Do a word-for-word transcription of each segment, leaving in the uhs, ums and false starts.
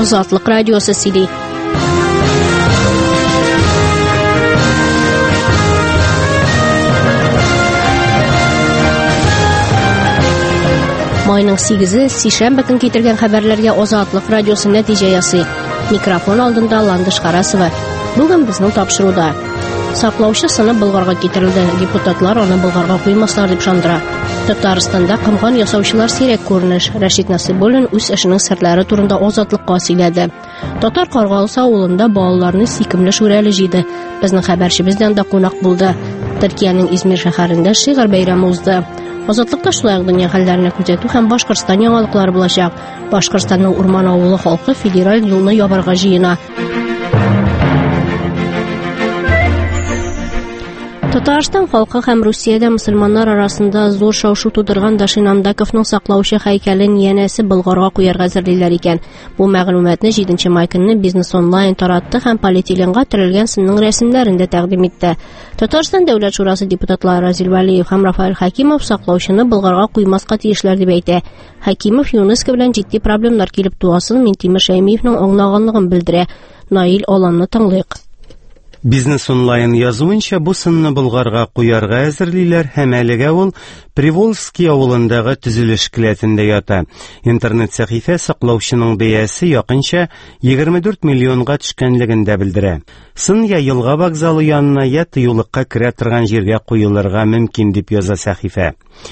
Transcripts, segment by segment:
Азатлык радиосы сөйли. Майның сигезе сишәмбе көн китергән хәбәрләргә Азатлык радиосы нәтиҗә ясый. Микрофон алдында Ландыш Карасова. Бүген безнең тапшыруда саклаучы сыны Болгарга китерелде. Депутатлар аны Болгарга куймаслар дип шандыра. Татарстанда кымган ясаучылар сирәк күренеш. Рәшит Насыйбуллин үз эшенең серләре турында Азатлыкка сөйләде. Татар Каргалысы авылында балаларны сикемле шүрәле җыйды. Безнең хәбәрчебездән да кунак булды. Төркиянең Измир шәһәрендә шигырь бәйрәме узды. Азатлыкта шулай ук дөнья хәлләренә күзәтү һәм Башкортстан яңалыклары булачак. Башкортстанның Урман авылы халкы федераль юлны ябарга җыена. Татарстан халкы һәм Русиядә мөселманнар арасында зур шау-шу тудырган Дашин Амдаковның саклаучы һәйкәлен янәсе Болгарга куярга әзерлиләр икән. Бу мәгълүматны җиденче май көнне Бизнес онлайн таратты һәм полиэтиленга төрелгән сынның рәсемнәрен дә тәкъдим итте. Татарстан дәүләт шурасы депутатлары Разил Вәлиев һәм Рафаэль Хәкимов саклаучыны Болгарга куймаска тиешләр дип әйтә. Хәкимов ЮНЕСКО белән җитди проблемнар килеп туасын Минтимер Шәймиевнең аңлаганлыгын белдерә. Наил Аланны тыңлыйк. Бизнес онлайн язуынча бу сынны Болгарга куярга әзерлиләр һәм әлегә ул Приволжский авылындагы төзелеш келәтендә ята. Интернет сәхифә саклаучының бәясе якынча егерме дүрт миллионга төшкәнлеген дә белдерә. Сын я елга вокзалы янына я тыюлыкка керә торган җиргә куелырга мөмкин дип яза сәхифә.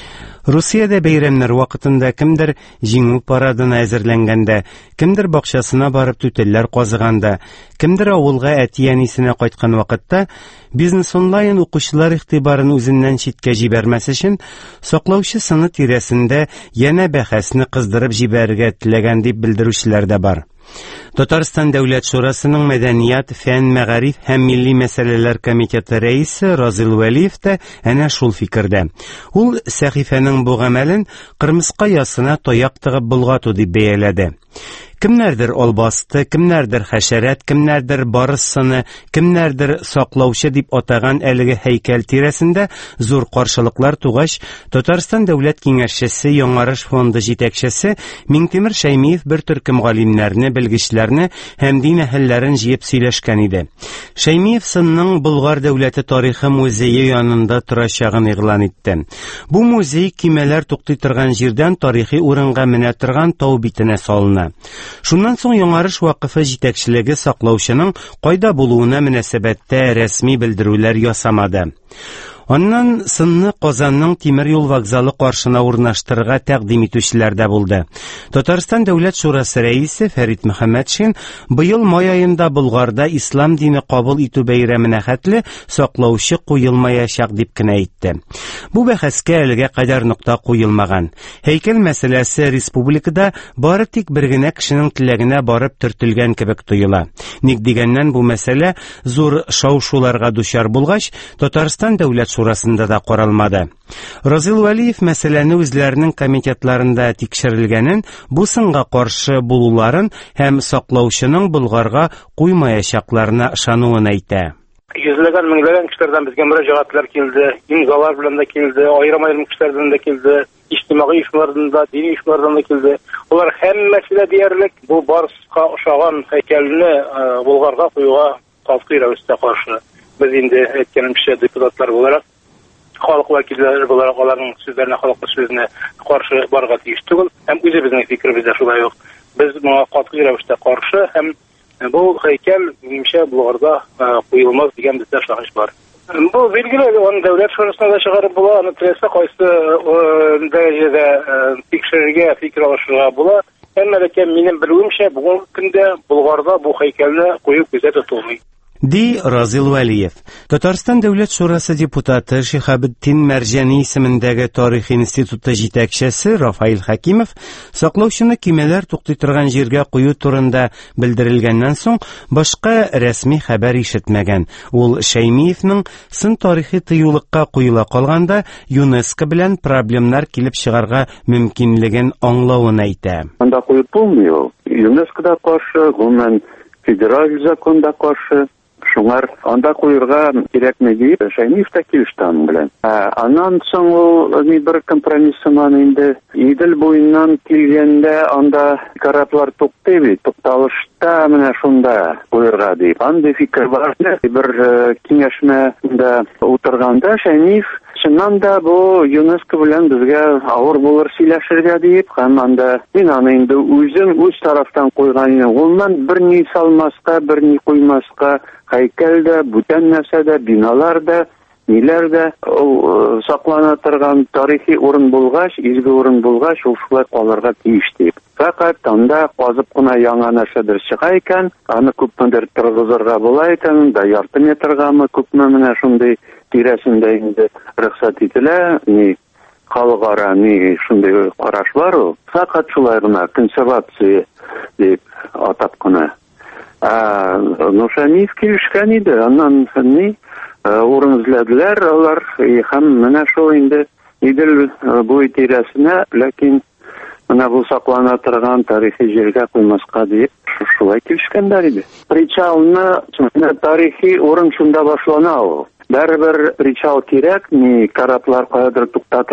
Русиядә бәйрәмнәр вакытында кемдер җиңү парадына әзерләнгәндә, кемдер бакчасына барып түтәлләр казыганда, кемдер авылга әти-әнисенә кайткан вакытта Бизнес онлайн укучылар игътибарын үзеннән читкә җибәрмәс өчен саклаучы сыны тирәсендә янә бәхәсне кыздырып җибәрергә теләгән дип белдерүчеләр дә бар. Татарстан дәүләт шурасының мәдәният, фән, мәгариф һәм милли мәсьәләләр комитеты рәисе Разил Вәлиев тә әнә шул фикердә. Ул сәхифәнең бу гамәлен кырмыска ясына таяк тыгып болгату дип бәяләде. Кемнәрдер албасты, кемнәрдер хәшәрәт, кемнәрдер барысыны, кемнәрдер саклаучы дип атаган әлеге һәйкәл тирәсендә зур каршылыклар тугач, Татарстан дәүләт киңәшчесе, Яңарыш фонды җитәкчесе Минтимер Шәймиев бер төркем галимнәрне, белгечләрне һәм дин әһелләрен җыеп сөйләшкән иде. Шәймиев сынның Болгар дәүләте тарихы музее янында торачагын игълан итте. Бу музей кимәләр туктый торган җирдән тарихи урынга менә торган тау битенә салына. Шуннан соң Яңарыш вакыфы җитәкчелеге саклаучының кайда булуына мөнәсәбәттә рәсми белдерүләр ясамады. Аннан сынны Казанның тимер юл вокзалы каршына урнаштырырга тәкъдим итүчеләр дә булды. Татарстан дәүләт шурасы рәисе Фәрит Мөхәммәтшин быел май аенда Болгарда ислам дине кабул итү бәйрәменә хәтле саклаучы куелмаячак дип кенә әйтте. Бу бәхәскә әлегә кадәр нокта куелмаган. Һәйкәл мәсьәләсе республикада бары тик бер генә кешенең теләгенә барып төртелгән кебек тоела. Ник дигәннән бу мәсьәлә зур шау-шуларга дучар булгач, Татарстан дәүләт шурасында да каралмады. Разил Вәлиев мәсьәләне үзләренең комитетларында тикшерелгәнен, бу сынга каршы булуларын һәм саклаучының Болгарга куймаячакларына ышануын әйтә. Йөзләгән, меңләгән кешеләрдән безгә мөрәҗәгатьләр килде, имзалар белән дә килде, аерым-аерым кешеләрдән дә килде, иҗтимагый оешмалардан да, дини оешмалардан да килде. Алар һәммәсе дә диярлек бу барыска ошаган һәйкәлне Болгарга куюга катгый рәвештә каршы. Без инде әйткәнемчә депутатлар буларак, халык вәкилләре буларак аларның сүзләренә, халыкның сүзенә каршы барырга тиеш түгел. Һәм үзебезнең фикеребез дә шулай ук. Без моңа катгый рәвештә каршы һәм бу һәйкәл минемчә Болгарда куелмас дигән бездә шаһиш бар. Бу билгеле, аны дәүләт шурасына да чыгарып була, аны теләсә кайсы дәрәҗәдә тикшерергә, фикер алышырга була. Әмма ләкин минем белүемчә, бүгенге көндә Болгарда бу һәйкәлне куеп күзәтә тотылмый. Ди Разил Вәлиев. Татарстан дәүләт шурасы депутаты Шихабетдин Мәрҗани исемендәге тарих институты җитәкчесе Рафаэль Хәкимов саклаучыны кимәләр туктый торган җиргә кую турында белдерелгәннән соң башка рәсми хәбәр ишетмәгән. Ул Шәймиевнең сын тарихи тыюлыкка куела калганда ЮНЕСКО белән проблемнар килеп чыгарга мөмкинлеген аңлавын әйтә. Анда куеп булмый ул. ЮНЕСКОда каршы, гомумән федераль законда каршы. Шуңар анда куярга кирәкме дип, Шәймиев тә килеште аның белән. Аннан соң ул ни бер компромисс сыман инде. Идел буеннан килгәндә анда кораблар туктый бит, тукталышта менә шунда куярга дип. Андый фикер бар. Бер киңәшмәдә утырганда Шәймиев чыннан да бу ЮНЕСКО белән безгә авыр булыр сөйләшергә дип, һәм анда мин аны инде үзем үз тарафтан куйган идем. Улдан бер ни салмаска, бер ни куймаска, һәйкәл дә, бүтән нәрсә дә, биналар да, ниләр дә ул саклана торган тарихи урын булгач, изге урын булгач, ул шулай калырга тиеш дип. Фәкать анда казып кына яңа нәрсәдер чыга икән, аны күпмедер торгызырга була икән, да ярты метргамы күпме менә шундый тирәсендә инде рөхсәт ителә, ни халыкара ни шундый караш бар ул. Фәкать шулай гына консервация дип атап кына. А ну Шәймиев килешкән иде, аннан ни урын эзләделәр алар, һәм менә шул инде Идел буй тирәсенә, ләкин менә бу саклана торган тарихи җиргә куймаска дип шулай килешкәннәр иде. Причалны тарихи урын шунда башлана ул. Бәрбер причал кирәк, ни кораблар каядыр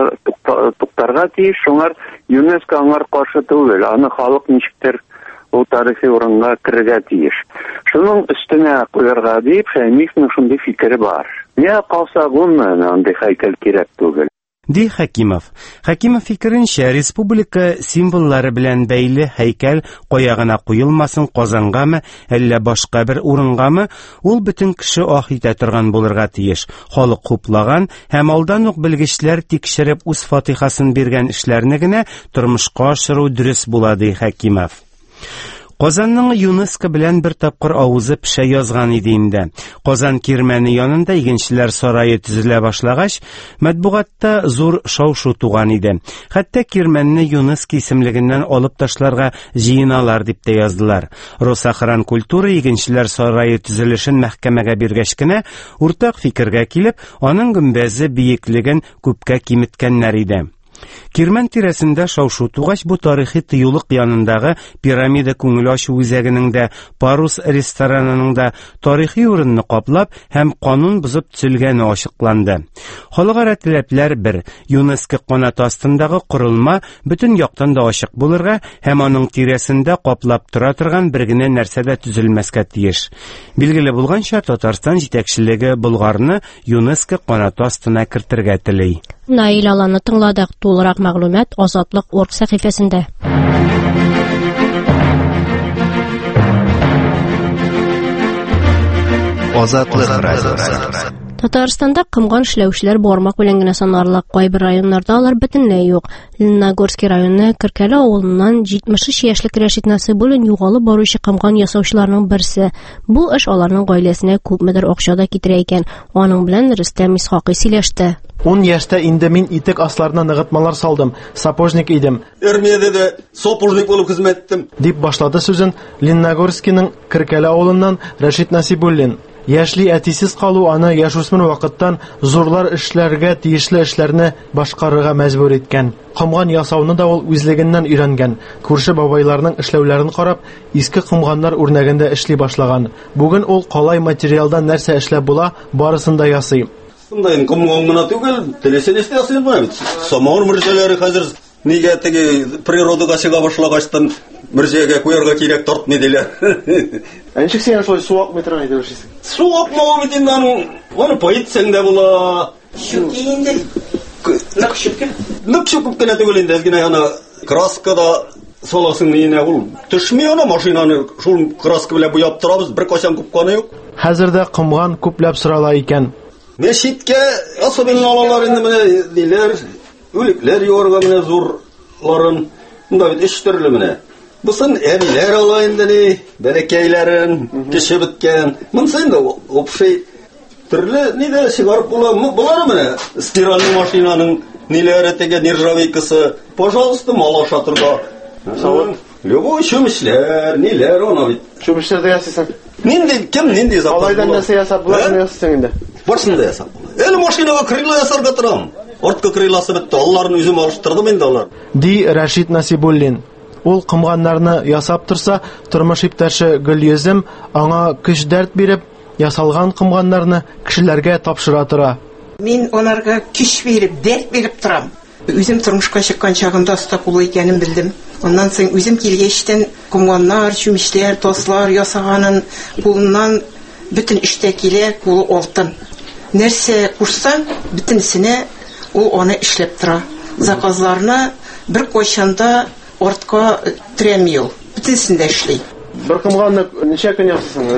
туктарга тиеш, шуңар ЮНЕСКО аңар каршы түгел, аны халык ничектер ул тарихи урынга керергә тиеш. Шуның өстенә куярга дип Шәймиевнең шундый фикере бар. Не калса гомумән андый һәйкәл кирәк түгел. Ди Хәкимов. Хәкимов фикеренчә, республика символлары белән бәйле һәйкәл кая гына куелмасын, Казангамы, әллә башка бер урынгамы, ул бөтен кеше ах итә торган булырга тиеш. Халык хуплаган һәм алдан ук белгечләр тикшереп үз фатихасын биргән эшләрне генә тормышка ашыру дөрес була, ди Хәкимов. Казанның ЮНЕСКО белән бер тапкыр авызы пешә язган иде инде. Казан кирмәне янында игенчеләр сарае төзелә башлагач, матбугатта зур шау-шу туган иде. Хәтта кирмәнне ЮНЕСКО исемлегеннән алып ташларга җыеналар дип тә яздылар. Росахран культура игенчеләр сарае төзелешен мәхкәмәгә биргәч кенә, уртак фикергә килеп, аның гөмбәзе биеклеген күпкә киметкәннәр иде. Кирмән тирәсендә шау-шу тугач, бу тарихи тыюлык янындагы пирамида күңел ачу үзәгенең дә, Парус ресторанының да тарихи урынны каплап һәм канун бузып төзелгәне ачыкланды. Халыкара таләпләр бер, ЮНЕСКО канаты астындагы корылма бөтен яктан да ачык булырга һәм аның тирәсендә каплап тора торган бер генә нәрсә дә төзелмәскә тиеш. Билгеле булганча, Татарстан җитәкчелеге Болгарны ЮНЕСКО канаты астына кертергә тели. Наил Аланы тыңладык. Тулырак мәгълүмат Азатлык орг сәхифәсендә. Азатлык радиосы. Татарстанда кымган эшләүчеләр бармак белән генә санарлык, кайбер районнарда алар бөтенләй юк. Лениногорский районы Кыркәле авылыннан җитмеш өч яшьлек Рәшит Насыйбуллин югалып баручы кымган ясаучыларның берсе. Бу эш аларның гаиләсенә күпмедер акча да китерә икән. Аның белән Рөстәм Исхакый сөйләште. ун яшьтә инде мин итек асларына ныгытмалар салдым. Сапожник идем. Армиядә дә сапожник булып хезмәт иттем. Дип башлады сүзен Лениногорскийның Кыркәле авылыннан Рәшит Насыйбуллин. Яшьли әтисез калу аны яшүсмер вакыттан зурлар эшләргә тиешле эшләрне башкарырга мәҗбүр иткән. Кымган ясауны да ул үзлегеннән өйрәнгән. Күрше бабайларның эшләүләрен карап, иске кымганнар үрнәгендә эшли башлаган. Бүген ул калай материалдан нәрсә эшләп була, барысын да ясый. Шундай кымган гына түгел, телесен эшләп ясыйм. Самар мөрҗәләре хәзер нигә теге природага чыга башлагачтан мөрҗәгә куярга кирәк тартмый диләр. Ничек син шулай суак метрга әйтеп эшлисең? Суак мал бит инде аны, аны поетсәң дә була. Шук инде. Нык шук. Нык шук кенә түгел инде, генә аны краскада саласың инде ул. Төшми аны машинаны шул краска белән буяп торабыз, бер качан купканы юк. Хәзердә кымган күпләп сырала икән. Мәчеткә особенно алалар инде менә диләр, үлекләр юарга менә зурларын. Монда бит эш төрле менә. Бусын әбиләр ала инде ни, бәрәкәйләрен, кеше биткән. Монсы инде опшый төрле нидә чыгарып була. Булар менә стиральный машинаның ниләре теге нержавейкасы. Пожалуйста, мал ашатырга. Савыт. Любой чүмешләр, ниләр аны бит. Чүмешләрдә ясыйсың. Нинди, кем нинди запас? Алайдан нәрсә ясап буларны ясыйсың инде. Барсын да ясап. Әле машинага крыло ясарга торам. Артка крылосы бетте. Алларны үзем алыштырдым инде алар. Ди Рәшит Насыйбуллин. Ул кымганнарны ясап торса, тормыш иптәше Гөлйөзем аңа көч дәрт биреп, ясалган комганнарны кешеләргә тапшыра тора. Мин аларга көч биреп, дәрт биреп торам. Үзем тормышка чыккан чагымда оста кулы икәнен белдем. Оннан соң үзем килгәчтән комганнар, чүмечләр, тослар ясаганын кулыннан бөтен эштә килә, кулы алтын. Нәрсә кушсаң, бөтенсенә ул аны эшләп тора. Заказларны бер кайчанда артка терәми ул. Бөтенсендә эшли. Бер комганны ничә көн ясыйсың?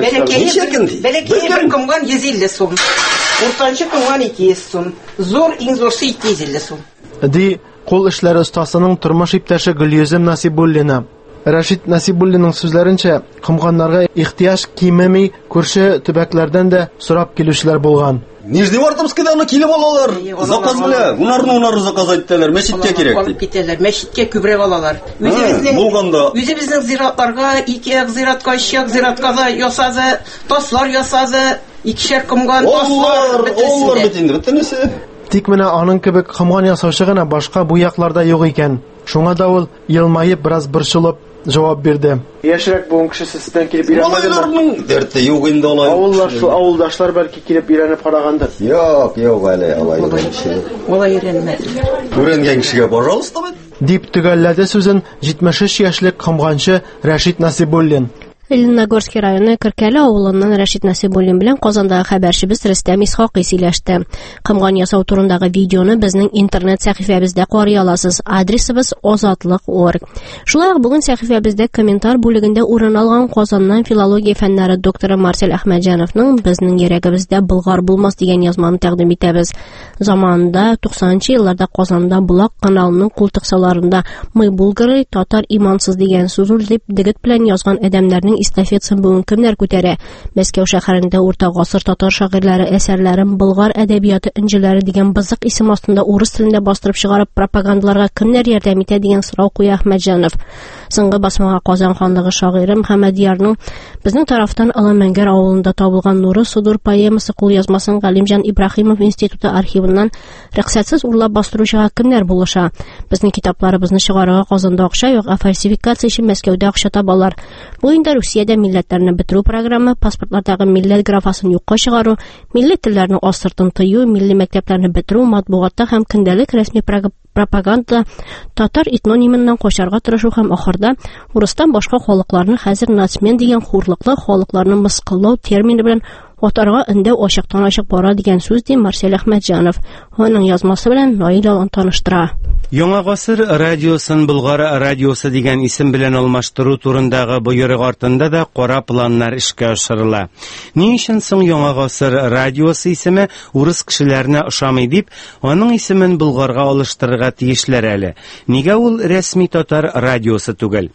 Бәләкәй бер комган йөз илле сум. Уртанчы комган ике йөз сум. Зур, иң зурсы ике йөз илле сум. Ди кул эшләре остасының тормыш иптәше Гөлйөзем Насибуллина. Рашид Насибуллинның сүзләренчә, комганнарга ихтияҗ кимеми күрше төбәкләрдән дә сорап килүчеләр булган. Нижневартовскида аны килеп алалар. Заказ белән, унарны унары заказ иттеләр, мәчеткә кирәк дип. Алып китәләр, мәчеткә күбрәк алалар. Үзебезнең үзебезнең зиратларга, ике як зиратка, өч як зиратка да ясады, таслар ясады, икешәр комган таслар бөтенесе. Тик менә аның кебек комган ясаучы гына башка бу якларда юк икән. Шуңа да ул елмаеп бераз борчылып җавап бирде. Яшьрәк буын кешесе сездән килеп иранмагандыр. Аларның дәрте юк инде алай. Авыллар, шу авылдашлар бәлки килеп иранып карагандыр. Юк, юк әле алай кеше. Алай иранмады. Күренгән кешегә, пожалуйста, дип төгәлләде сүзен җитмеш өч яшьлек комганчы Рашид Насибуллин. Лениногорский районы Кыркәле авылыннан Рашид Насибуллин белән Казандагы хәбәрчебез Рөстәм Исхакый сөйләште. Комган ясау турындагы видеоны безнең интернет сәхифәбездә карый аласыз. Адресыбыз озатлык точка орг. Шулай ук бүген сәхифәбездә комментар бүлегендә урын алган Казаннан филология фәннәре докторы Марсель Әхмәтҗановның безнең йөрәгебездә Болгар булмас дигән язманы тәкъдим итәбез. Заманында туксанынчы елларда Казанда Булак каналының култыксаларында "Мы булгары, татар имансыз" дигән сүз дип дигет белән язган әдәмнәрнең эстафетасын бүген кемнәр күтәрә? Мәскәү шәһәрендә урта гасыр татар шагыйрьләре әсәрләрен болгар әдәбияты инҗеләре дигән бызык исем астында урыс телендә бастырып чыгарып пропагандаларга кемнәр ярдәм итә дигән сорау куя Әхмәтҗанов. Соңгы басмага Казан ханлыгы шагыйре Мөхәммәдиярның безнең тарафтан Аламәңгәр авылында табылган Нуры Судур поэмасы кулъязмасын Галимҗан Ибраһимов институты архивыннан рөхсәтсез урлап бастыручыга кемнәр булыша? Безнең китапларыбызны чыгарырга Казанда акча юк, ә фальсификация өчен Мәскәүдә акча табалар. Бу инде Русиядә милләтләрне бетерү программы, паспортлардагы милләт графасын юкка чыгару, милләт телләрнең астыртын тыю, милли мәктәпләрне бетерү, матбугатта һәм көндәлек рәсми пропаганда, татар этнонимыннан качарга тырышу һәм ахырда урыстан башка халыкларны хәзер нацмен дигән хурлыклы халыкларны мыскыллау термины белән атарга инде ачыктан-ачык бара дигән сүз ди Марсель Әхмәтҗанов. Аның язмасы белән Наил алан таныштыра. Яңа гасыр радиосын Болгар радиосы дигән исем белән алмаштыру турындагы боерык артында да кара планнар эшкә ашырыла. Ни өчен соң Яңа гасыр радиосы исеме урыс кешеләренә ошамый дип, аның исемен Болгарга алыштырырга тиешләр әле. Нигә ул рәсми татар радиосы түгел?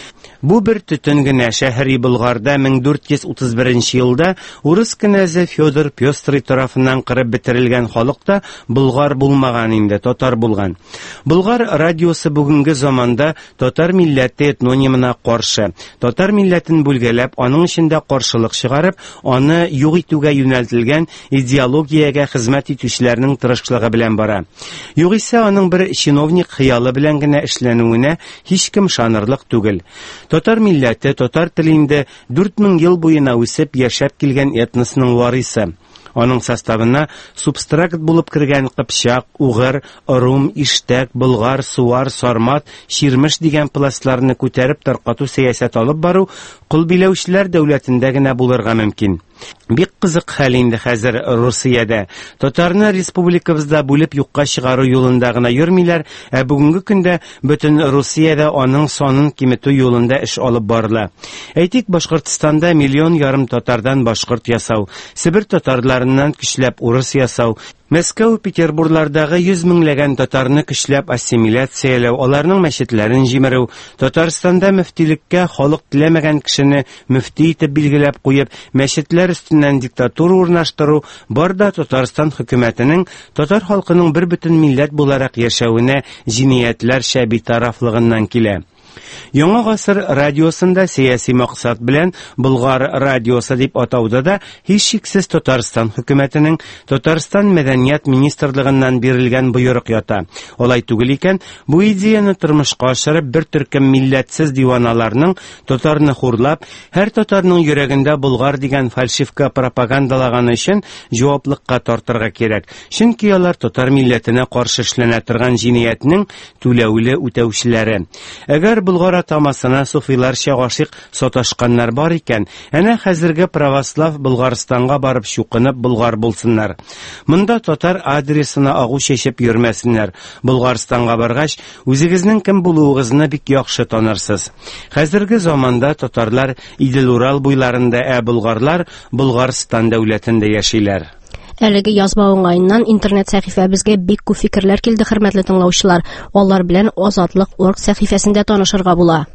Бу бер төтен генә шәһри Болгарда мең дүрт йөз утыз беренче елда урыс князы Федор Пёстрый тарафыннан кырып бетерелгән халыкта болгар булмаган инде, татар булган. Болгар радиосы бүгенге заманда татар милләте этнонимына каршы, татар милләтен бүлгәләп, аның эчендә каршылык чыгарып, аны юк итүгә юнәлтелгән идеологиягә хезмәт итүчеләрнең тырышлыгы белән бара. Югыйсә аның бер чиновник хыялы белән генә эшләнүенә һичкем шанырлык түгел. Татар милләте, татар телендә дүрт мең ел буена үсеп яшәп килгән этносның варысы. Аның составына субстракт булып кергән Кыпчак, Угыр, Орум, Иштәк, Болгар, Суар, Сармат, Ширмеш дигән пластларны күтәреп таркату сәясәт алып бару кул биләүчеләр дәүләтендә генә булырга мөмкин. Бик кызык хәл инде хәзер Русиядә. Татарны республикабызда бүлеп юкка чыгару юлында гына йөрмиләр, ә бүгенге көндә бөтен Русиядә аның санын киметү юлында эш алып барыла. Әйтик, Башкортстанда миллион ярым татардан башкорт ясау, Себер татарларыннан көчләп урыс ясау, Мәскәү, Петербурглардагы йөз меңләгән татарны көчләп ассимиляцияләү, аларның мәчетләрен җимерү, Татарстанда мөфтилеккә халык теләмәгән кешене мөфти итеп билгеләп куеп, мәчетләр өстеннән диктатура урнаштыру, барда Татарстан хөкүмәтенең татар халкының бер бөтен милләт буларак яшәвенә җиниятләр шәби тарафлыгыннан килә. Яңа гасыр радиосында сияси максат белән Болгар радиосы дип атауда да һичшиксез Татарстан хөкүмәтенең Татарстан мәдәният министрлыгыннан бирелгән боерык ята. Алай түгел икән, бу идеяны тормышка ашырып бер төркем милләтсез диваналарның татарны хурлап, һәр татарның йөрәгендә Болгар дигән фальшивка пропагандалаганы өчен җаваплыкка тартырга кирәк. Чөнки алар татар милләтенә каршы эшләнә торган җинаятьнең түләүле үтәүчеләре. Әгәр Болгар атамасына суфиларча гашыйк саташканнар бар икән, әнә хәзерге православ Болгарстанга барып чукынып Болгар булсыннар. Монда татар адресына агу чәчеп йөрмәсеннәр. Болгарстанга баргач, үзегезнең кем булуыгызны бик яхшы танырсыз. Хәзерге заманда татарлар Идел-Урал буйларында, ә болгарлар Болгарстан дәүләтендә яшиләр. Әлеге язма уңайыннан интернет сәхифәбезгә бик күп фикерләр килде, хөрмәтле тыңлаучылар. Алар белән Азатлык точка орг сәхифәсендә танышырга була.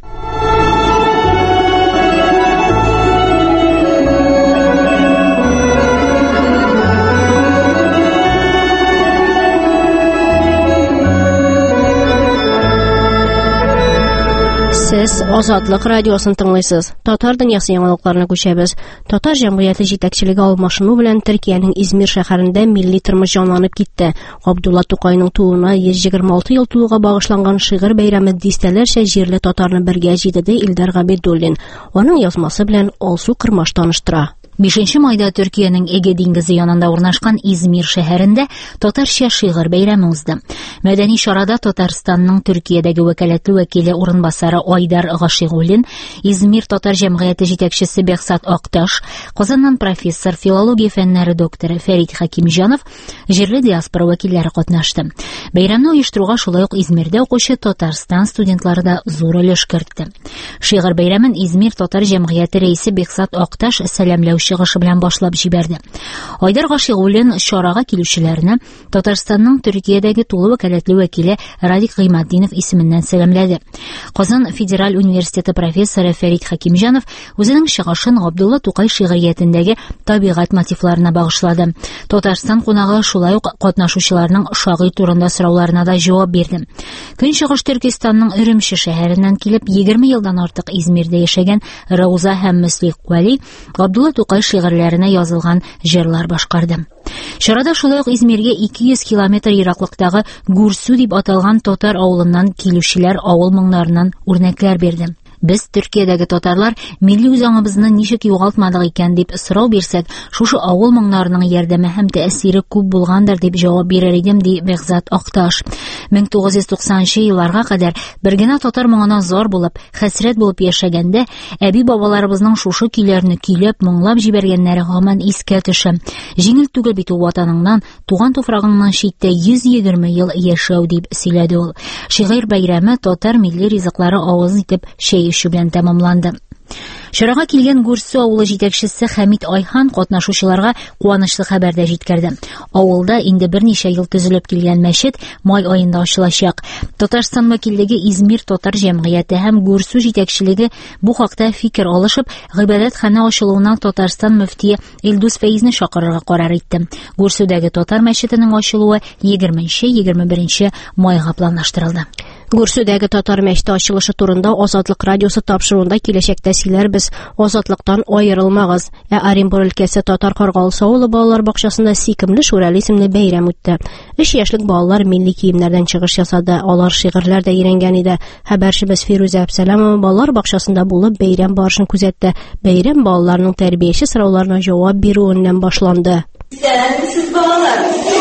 Сез Азатлык радиосын тыңлыйсыз. Татар дөньясы яңалыкларына күчәбез. Татар җәмгыяте җитәкчелеге алмашыну белән Төркиянең Измир шәһәрендә милли тормыш җанланып китте. Габдулла Тукайның тууына йөз егерме алты ел тулуга багышланган шигырь бәйрәме дистәләрчә җирле татарны бергә җыйды Илдар Габидуллин. Аның язмасы белән Алсу Кырмаш таныштыра. бишенче майда Төркиянең Эге диңгезе янында урнашкан Измир шәһәрендә татарча шигырь бәйрәме узды. Мәдәни чарада Татарстанның Төркиядәге вәкаләтле вәкиле урынбасары Айдар Гашигуллин, Измир татар җәмгыяте җитәкчесе Бехсат Акташ, Казаннан профессор, филология фәннәре докторы Фәрит Хакимҗанов, җирле диаспора вәкилләре катнашты. Бәйрәмне оештыруга шулай ук Измирдә укучы Татарстан студентлары да зур өлеш кертте. Шигырь бәйрәмен Измир татар җәмгыяте рәисе Бехсат Акташ сәламләү чыгышы белән башлап җибәрде. Айдар Гашигуллин чарага килүчеләрне Татарстанның Төркиядәге тулы вәкаләтле вәкиле Радик Гыйматдинов исеменнән сәламләде. Казан Федераль университеты профессоры Фәрит Хакимҗанов үзенең чыгышын Габдулла Тукай шигъриятендәге табигать мотивларына багышлады. Татарстан кунагы шулай ук катнашучыларның шагыйрь турында сорауларына да җавап бирде. Көнчыгыш Төркистанның Өремче шәһәреннән килеп егерме елдан артык Измирдә яшәгән Рауза һәм Мөслих Вәли Габдулла Тукай шигырьләренә язылган җырлар башкарды. Чарада шулай ук Измиргә ике йөз километр ераклыктагы Гурсу дип аталган татар авылыннан килүчеләр авыл моңнарыннан үрнәкләр бирде. Без Төркиядәге татарлар милли үзаңыбызны ничек югалтмадык икән дип сорау бирсәк, шушы авыл моңнарының ярдәме һәм тәэсире күп булгандыр дип җавап бирер идем, ди Бехзат Акташ. мең тугыз йөз туксанынчы елларга кадәр бер генә татар моңына зар булып, хәсрәт булып яшәгәндә, әби бабаларыбызның шушы көйләрне көйләп, моңлап җибәргәннәре һаман искә төшә. Җиңел түгел бит ватаныңнан, туган туфрагыңнан читтә йөз егерме ел яшәү дип сөйләде ул. Шигырь бәйрәме татар милли ризыклары авыз итеп шәй ишү белән тәмамланды. Чарага килгән Гурсу авылы җитәкчесе Хәмит Айхан катнашучыларга куанычлы хәбәрдә җиткерде. Авылда инде берничә ел төзелеп килгән мәчет май аенда ачылачак. Татарстан вәкиллеге Измир татар җәмгыяте һәм Гурсу җитәкчелеге бу хакта фикер алышып, гыйбадәтхана ачылуына Татарстан мөфтие Илдус Фәйзне чакырырга карар итте. Гурсудагы татар мәчетенең ачылуы егерменче-егерме беренче майга планлаштырылды. Гурсудагы татар мәчете ачылышы турында Азатлык радиосы тапшыруында киләчәктә сөйләрбез. Азатлыктан аерылмагыз. Ә Оренбур өлкәсе татар Каргалсы авылы балалар бакчасында Сикемле Шүрәле исемле бәйрәм үтте. Өч яшьлек балалар милли киемнәрдән чыгыш ясады. Алар шигырьләр дә өйрәнгән иде. Хәбәрчебез Фируза Әбсәләмова балалар бакчасында булып бәйрәм барышын күзәтте. Бәйрәм балаларның тәрбияче сорауларына җавап бирүеннән башланды. Исәнмесез балалар?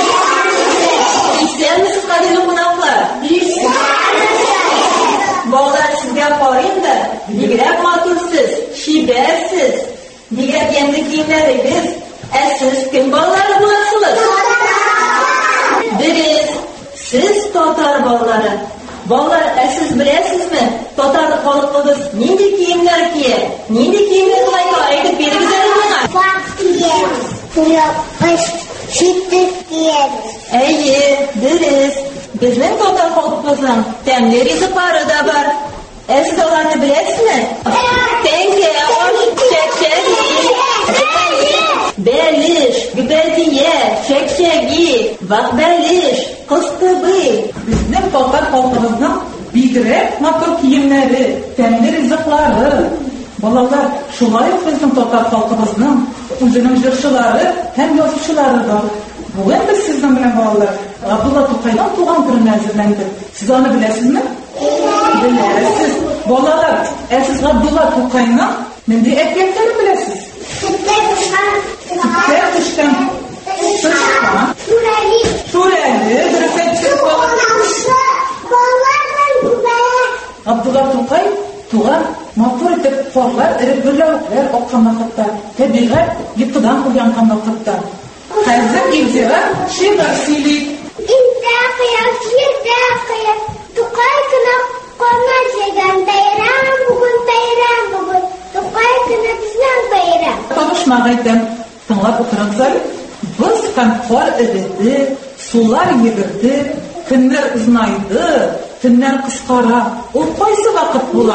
Исәнмесез кадерле кунаклар? Балалар сезгә карыйм да, бигрәк матурсыз, чибәрсез, бигрәк янды киемнәрегез, ә сез кем балалары буласыз? Дөрес, сез татар балалары. Балалар, ә сез беләсезме, татар халкыбыз нинди киемнәр кия? Нинди киемнәр кая әйтеп бирегез әле миңа? Фак киемез, кулапыш, читек киемез. Әйе, дөрес. Безнең татар халкыбызның тәмле ризыклары да бар. Ә сез аларны беләсезме? Тәңкә, аш, чәкчәги, бәлеш, гүбәдия, чәкчәги, вак бәлеш, кыстыбый. Безнең татар халкыбызның бигрәк матур киемнәре, тәмле ризыклары. Балалар, шулай ук безнең татар халкыбызның үзенең җырчылары һәм язучылары да. Бүген без сезнең белән балалар Габдулла Тукайның туган көненә әзерләндек. Сез аны беләсезме? Беләсез. Балалар, ә сез Габдулла Тукайның нинди әкиятләрен беләсез? Күптән төштән. Тышкан. Шурәли. Шурәли. Габдулла Тукай туган матур итеп фарлар, эреп гөлләүкләр аккан вакытта, табигать йокыдан уянган вакытта. Хәзер Илзира шигырь сөйли. Интакая, шигырь, Тукай кына кана җигән бәйрәм, бүген бәйрәм, бүген Тукай кына безнең бәйрәм. Табышмага әйтәм, тыңлап утырыгызлар. Без кар эдеде, сулар йөгерде, көннәр узнайды, төннәр кыскара. Ул кайсы вакыт була?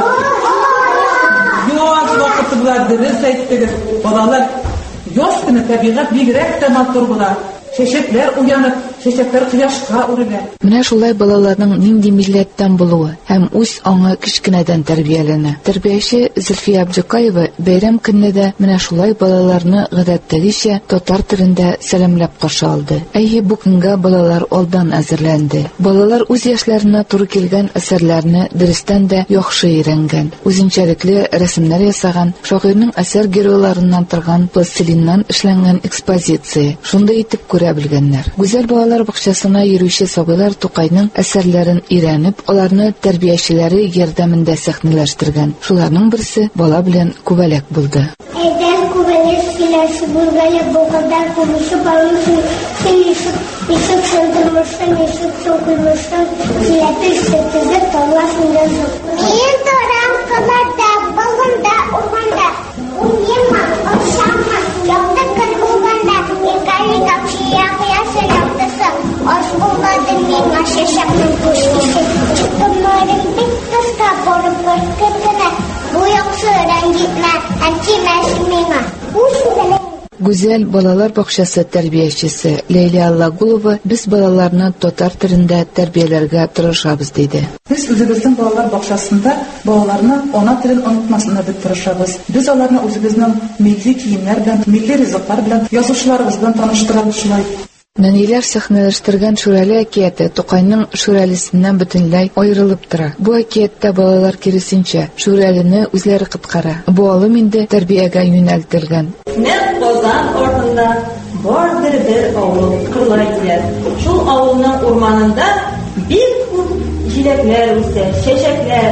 Яз вакыты була, дөрес әйттегез. Балалар, яз көне табигать бигрәк тә матур була. Чәчәкләр уянып, чәчәкләр кояшка үрелә. Менә шулай балаларның нинди милләттән булуы һәм үз аңы кичкенәдән тәрбияләнә. Тәрбияче Зөлфия Абдукаева бәйрәм көнендә менә шулай балаларны гадәттәгечә татар телендә сәламләп каршы алды. Әйе, бу көнгә балалар алдан әзерләнде. Балалар үз яшьләренә туры килгән әсәрләрне дөрестән дә яхшы өйрәнгән. Үзенчәлекле рәсемнәр ясаган, шагыйрьнең әсәр геройларыннан торган пластилиннан эшләнгән экспозиция. Шунда итеп белгәннәр. Гүзәл балалар бакчасына йөрүче сабыйлар Тукайның әсәрләрен өйрәнеп, аларны тәрбиячеләре ярдәмендә сәхнәләштергән. Шуларның берсе бала белән күбәләк булды. Әйдән күбәләк киләсе булганы булганда күбесе балалар сөйләшеп, ишек сөндермәстән, ишек сөндермәстән, киләтә сөтезеп талласында зур. Ин торам кыларда, булганда урманда, уйма, ашама, якта кыр булганда, икәли капчия кыясы яктысы, аш булганда миңа шәшәкнең кушкысы. Чыктымнарым бик кыска барып кыркытына, бу яхшы рәнгитмә, әтимәс миңа. Ушугы Гүзәл балалар бакчасы тәрбиячесе Ләйлә Аллагулова без балаларны татар телендә тәрбияләргә тырышабыз диде. Без үзебезнең балалар бакчасында балаларны ана телен онытмасыннар дип тырышабыз. Без аларны үзебезнең милли киемнәр белән, милли ризыклар белән, язучыларыбыз белән таныштырабыз шулай. Нәниләр сәхнәләштергән Шүрәле әкияте Тукайның Шүрәлесеннән бөтенләй аерылып тора. Бу әкиятта балалар киресенчә Шүрәлене үзләре коткара. Бу алым инде тәрбиягә юнәлтелгән. Нәкъ Казан артында бардыр бер авыл Кырлай. Шул авылның урманында бик күп җиләкләр үсә, чәчәкләр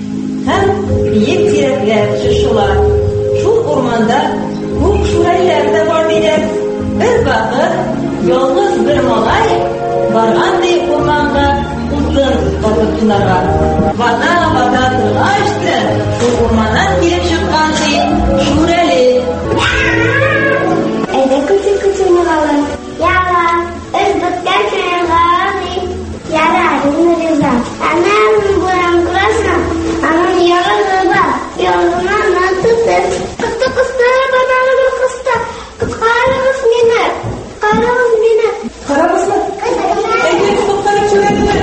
һәм биек тирәкләр, шушылар. Шул урманда күп шүрәлеләр дә бар иде. Бер вакыт ялгыз бер малай барган ди урманга утын табып тунарга. Вата-вата торгач та шул урманнан килеп чыккан ди Шүрәле. Әйдә күтү-күтү уйнагалар. Яла, өз бөткән чыгарган. Яла, риза. Анам буран класна, анам ялгыз бар. Ялгына натты. Кысты-кысты бананы кысты. Кыскарыгыз мине. Карагыз мине. Карагызмы? Әйдә, токтарып чыгардылар.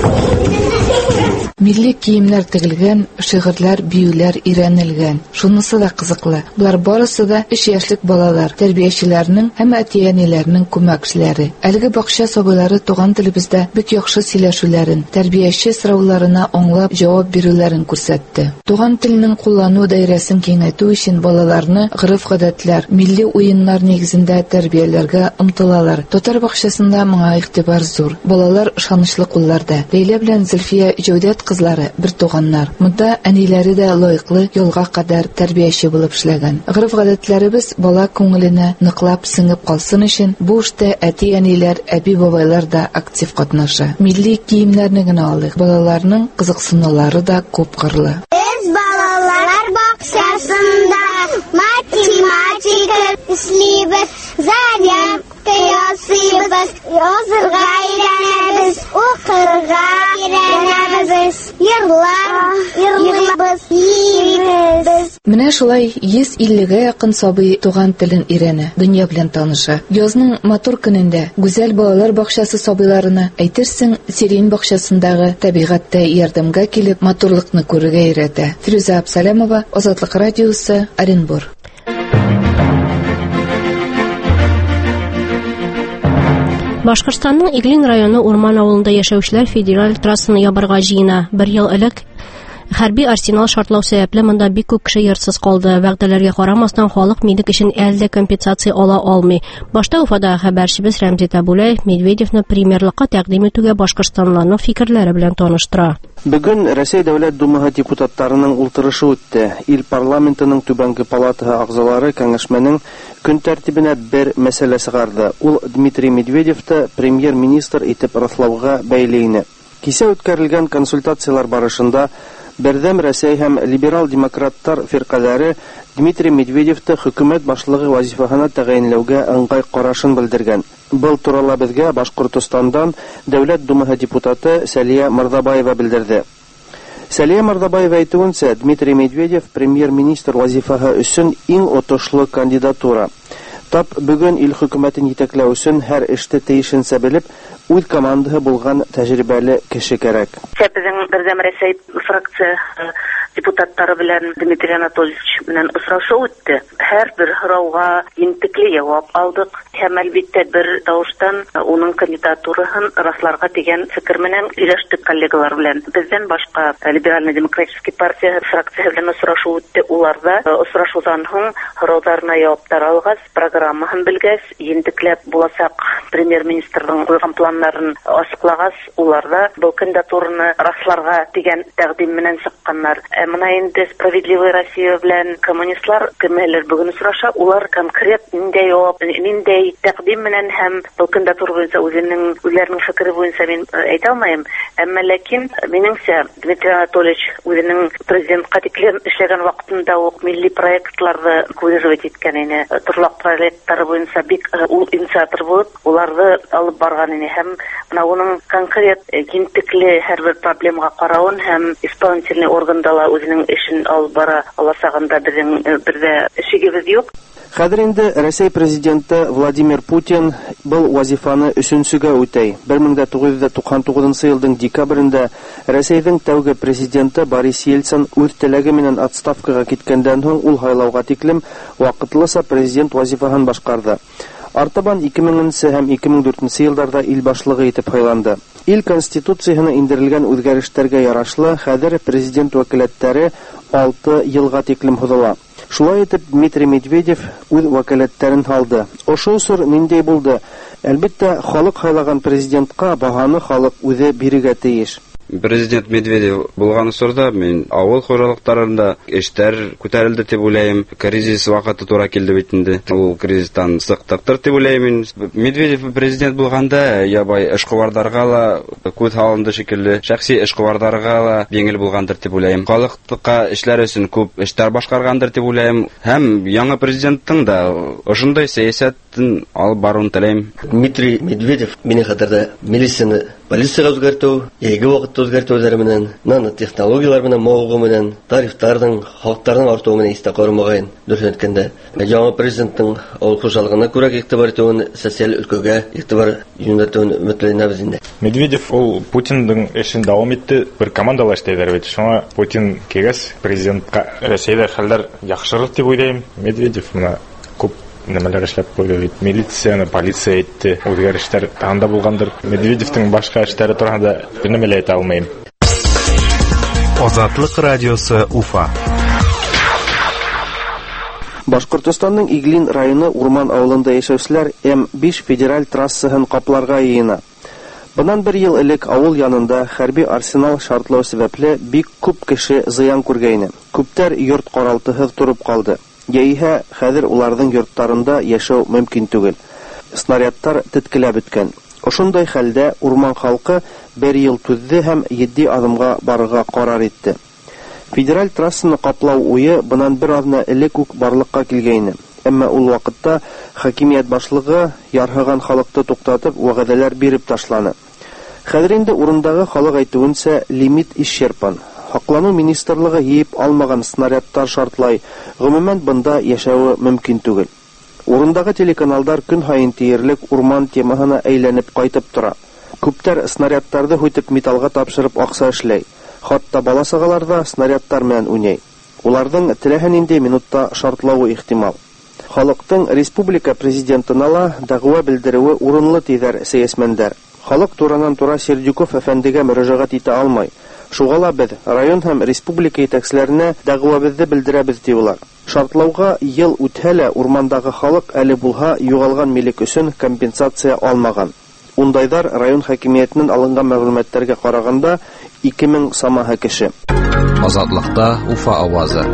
Милли киемнәр тегелгән, шигырьләр, биюләр өйрәнелгән. Шунысы да кызыклы. Булар барысы да өч яшьлек балалар, тәрбиячеләрнең һәм әтиянеләрнең күмәкчеләре. Әлеге бакча сабыйлары туган телебездә бик яхшы сөйләшүләрен, тәрбияче сорауларына аңлап җавап бирүләрен күрсәтте. Туган теленең куллану даирәсен киңәйтү өчен балаларны гырыф-гадәтләр, милли уеннар нигезендә тәрбияләргә омтылалар. Татар бакчасында моңа игътибар зур. Балалар ышанычлы кулларда. Ләйлә белән Зөлфия Җәүдәт кызлары бер туганнар. Монда әниләре дә лаеклы ялга кадәр тәрбияче булып эшләгән. Гырыф-гадәтләребез бала күңеленә ныклап сеңеп калсын өчен бу эштә әти-әниләр, әби-бабайлар да актив катнаша. Милли киемнәрне генә алыйк. Балаларның кызыксынулары да күп кырлы. Без балалар бакчасында математика эшлибез, зарядка ясыйбыз, язырга өйрәнәбез, укырга өйрәнәбез, йырлар, йырлыйбыз, йөрибез. Менә шулай йөз иллегә якын сабый туган телен өйрәнә, дөнья белән таныша. Язның матур көнендә гүзәл балалар бакчасы сабыйларына, әйтерсең, Сирин бакчасындагы табигатьтә ярдәмгә килеп, матурлыкны күрергә өйрәтә. Фирүзә Абсалямова, Азатлык радиосы, Оренбур. Башкортстанның Иглин районы Урман авылында яшәүчеләр федераль трассаны ябарга җыена. Бер ел элек хәрби арсенал шартлау сәбәпле монда бик күп кеше йортсыз калды. Вәгъдәләргә карамастан халык медик өчен әле дә компенсация ала алмый. Башта Уфада хәбәрчебез Рәмзит Абулаев Медведевны премьерлыкка тәкъдим итүгә башкортстанлыларның фикерләре белән таныштыра. Бүген Россия Дәүләт Думаһы депутатларының ултырышы үтте. Ил парламентының түбәнге палатаһы агзалары кәңәшмәнең көн тәртибенә бер мәсьәлә чыгарды. Ул Дмитрий Медведевты премьер-министр итеп раслауга бәйле. Кисә үткәрелгән консультациялар барышында Бердәм Россия һәм либерал-демократтар фиркалары Дмитрий Медведевты хөкүмәт башлыгы вазифаһына тәгаенләүгә ыңгай карашын белдергән. Был турыда безгә Башкортстандан Дәүләт Думаһы депутаты Сәлия Мырзабаева белдерде. Сәлия Мырзабаева әйтүенчә, Дмитрий Медведев премьер-министр вазифаһы өчен иң отышлы кандидатура. Тап бүген ил хөкүмәтен җитәкләү өчен һәр эште тиешенчә белеп, үз командаһы булган тәҗрибәле кеше кирәк. Безнең Бердәм Россия фракция депутаттары белән Дмитрий Анатольевич белән очрашу үтте. Һәр бер һорауга интекле җавап алдык. Һәм әлбәттә бер тавыштан уның кандидатурасын расларга дигән фикер менән ирештек коллегалар белән. Бездән башка либерально-демократик партия фракция белән очрашу үтте. Уларда очрашудан соң һорауларына җаваплар алгач, программасын белгәч, интекләп булачак премьер-министрның куйган планнарын ачыклагач, уларда бу кандидатураны расларга дигән тәкъдим менән чыкканнар. Менә инде Справедливая Россия белән коммунистлар кемнеләр бүген очраша, улар конкрет ниндәй җавап, ниндәй тәкъдим менән һәм бу кандидатура буенча үзенең үзләренең фикере буенча мин әйтә алмыйм. Әмма ләкин минеңчә Дмитрий Анатольевич үзенең президентка тиклем эшләгән вакытында ук милли проектларны күзәтеп иткән иде. Төрле проектлар буенча бик ул инициатор булып, уларны алып барган иде һәм менә уның конкрет гинтекле һәрбер проблемага каравын һәм исполнительный органдала үзенең эшен алып бара аласагында безнең бердә эшегебез юк. Хәзер инде Россия президенты Владимир Путин был вазифаны өченчегә үтәй. бер мең тугыз йөз туксан тугызынчы елның декабрендә Россиянең тәүге президенты Борис Ельцин үз теләге менән отставкага киткәндән соң ул һайлауга тиклем вакытлыча президент вазифаһын башкарды. Артабан ике меңенче һәм ике мең дүртенче елларда ил башлыгы итеп һайланды. Ил конституциясына индерелгән үзгәрешләргә ярашлы хәзер президент вәкаләтләре алты елга тиклем һузыла. Шулай итеп Дмитрий Медведев үз вәкаләтләрен алды. Ошо усур ниндәй булды? Әлбәттә, халык хайлаган президентка баганы халык үзе бирергә тиеш. Президент Медведев булган усурда мин авыл хуҗалыкларында эштәр күтәрелде дип уйлыйм. Кризис вакыты туры килде бит инде. Ул кризистан сыктыктыр дип уйлыйм. Медведев президент булганда ябай эшкуарларга ла күз халында шикелле, шәхси эшкуарларга ла җиңел булгандыр дип уйлыйм. Халыкка эшләр өчен күп эштәр башкаргандыр дип уйлыйм. Һәм яңа президенттың да ошондай сәясәтен алып баруын теләйм. Дмитрий Медведев мине хәтердә милицияне полицияга үзгәртү, яңа вакыт үзгәртүләр менән, нанотехнологиялар менән мавыгы менән, тарифларның, халыкларның артуы менән истә кармаган. Дөресен әйткәндә, яңа президенттың авыл хуҗалыгына күрә игътибар итүен, социаль өлкәгә игътибар юнәтүен өметләнәбез инде. Медведев ул Путинның эшен дәвам итте, бер командалаш эшләйләр бит. Шуңа Путин килгәч, президентка Россиядә хәлләр яхшырак дип уйлыйм. Медведев менә күп нәмәләр эшләп куйды бит. Милицияны, полиция итте, үзгәрешләр тагында булгандыр. Медведевтың башка эшләре турында нәмәләр әйтә алмыйм. Азатлык радиосы Уфа. Башкортстанның Иглин районы Урман авылында яшәүчеләр М биш федераль трассасын капларга йыена. Bundan bir yıl элек авыл янында хәрби арсенал шартлау сәбәпле бик күп кеше зыян күргәйне. Күптәр йорт каралтыһыз турып калды. Яисә хәзер уларның йортларында яшәү мөмкин түгел. Снарядтар теткеләп беткән. Ошондай хәлдә урман халкы бер ел түзде һәм җидди адымга барырга карар итте. Федераль трассаны каплау уе bundan bir азна элек үк барлыкка килгәйне. Әмма ул вакытта хакимият башлыгы ярһыган халыкты туктатып вәгъдәләр биреп ташланы. Хәзер инде урындагы халык әйтүенчә лимит исчерпан. Хаклану министрлыгы йыеп алмаган снарядтар шартлай. Гомумән бында яшәүе мөмкин түгел. Урындагы телеканалдар көн һайын тиярлек урман темаһына әйләнеп кайтып тора. Күптәр снарядтарды һүтеп металлга тапшырып акса эшләй. Хатта бала-сагалар да снарядтар белән уйный. Уларның теләһә нинди минутта шартлавы ихтимал. Халыктың республика президентына ла дәгъва белдерүе урынлы тидер сәясмәннәр. Халык туранан-тура Сердюков әфәндегә мөрәҗәгать итә алмай. Шуга ла без район һәм республика итәкчеләренә дәгъвабызны белдерәбез диләр. Шартлауга ел үтһә лә урмандагы халык әле булһа югалган милек өчен компенсация алмаган. Ундайдар район хакимиятеннән алынган мәгълүматларга караганда ике мең самаһы кеше. Азатлыкта Уфа авазы.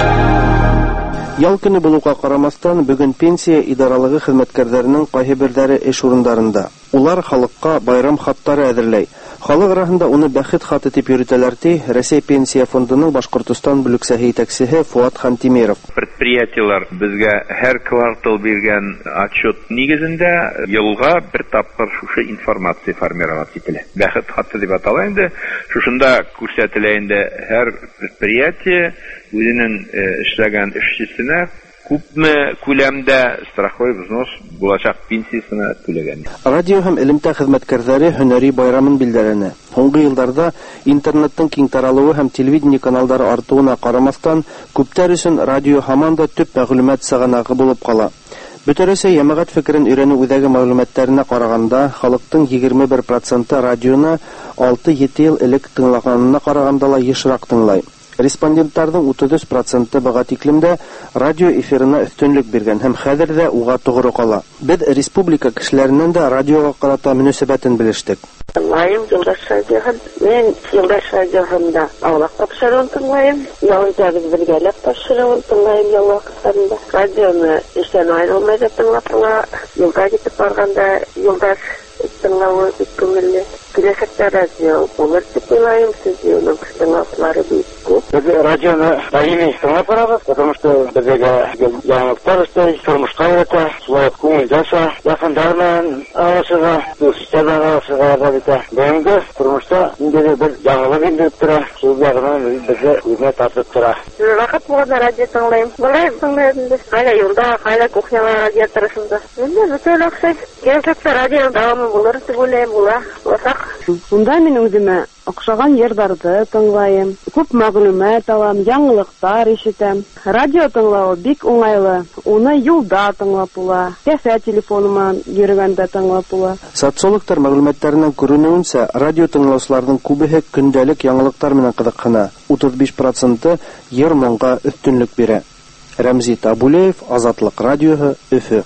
Ял көне булуга карамастан, бүген пенсия идаралыгы хезмәткәрләренең кайһы бирләре эш урыннарында. Улар халыкка байрам хаттары әзерләй. Халык арасында уны бәхет хаты дип йөртәләр ди Россия пенсия фондының Башкортстан бүлексәһе итәкчесе Фуат Хантимиров. Предприятиелар безгә һәр квартал биргән отчет нигезендә елга бер тапкыр шушы информация формировать ителә. Бәхет хаты дип атала инде. Шушында күрсәтелә инде һәр предприятие үзенең эшләгән эшчесенә күпме күләмдә страховой взнос булачак пенсиясенә түләгән. Радио һәм элемтә хезмәткәрләре һөнәри байрамын билдәләнә. Соңгы елларда интернеттың киң таралуы һәм телевидение каналлары артуына карамастан, күптәр өчен радио һаман да төп мәгълүмат сыганагы булып кала. Бөтенесе ямагат фикерен өйрәнү үдәге мәгълүматларына караганда, халыктың егерме бер проценты радионы алты-җиде ел элек тыңлаганына караганда ла ешрак тыңлай. Респондентларның утыз өч проценты бага тиклемдә радио эфирына өстенлек биргән һәм хәзер дә уга тугры кала. Без республика кешеләреннән дә радиога карата мөнәсәбәтен белештек. Тыңлайым, Юлдаш радиоһын. Мен Юлдаш радиоһында аулак тапшыруын тыңлайым. Ялгыз бергәләп тапшыруын тыңлайым ялгызларында. Радионы эштән аерылмай да тыңлап тыңла. Юлга китеп барганда Юлдаш тыңлауы бик күңелле. Киләчәктә радио булыр дип уйлыйм, сезнең тыңлаучылары бик күп. Biz radyonu daimi tınlap barabız, потому что bizga yangiliklar istey, turmushqa ötə, şulay көңілдәшә, якындармен арасыга, достармен арасыга да Бәйгә turmushda инде бер яңалык индереп тора, шул ягынан безгә үзенә тартып тора. Вакыт булганда радио тыңлыйм. Булай тыңлыйм. Кайда юлда, кайда кухняда радио торышында. Инде бөтен аксый. Киләчәктә радио дәвамы булыр дип уйлыйм, була. Булсак. Унда мин үземә охшаган йырларны тыңлайм. Күп мәгълүмат алам, яңалыктар ишетәм. Радио тыңлау бик уңайлы. Уны юлда тыңлап була, кафе телефоныман йөргәндә тыңлап була. Социологтар мәгълүматларының күренүенчә, радио тыңлаучыларның күбеһе көндәлек яңалыктар менән кызыксына. утыз биш проценты йыр-моңга өстенлек бирә. Рәмзи Табулеев, Азатлык радиоһы, Өфө.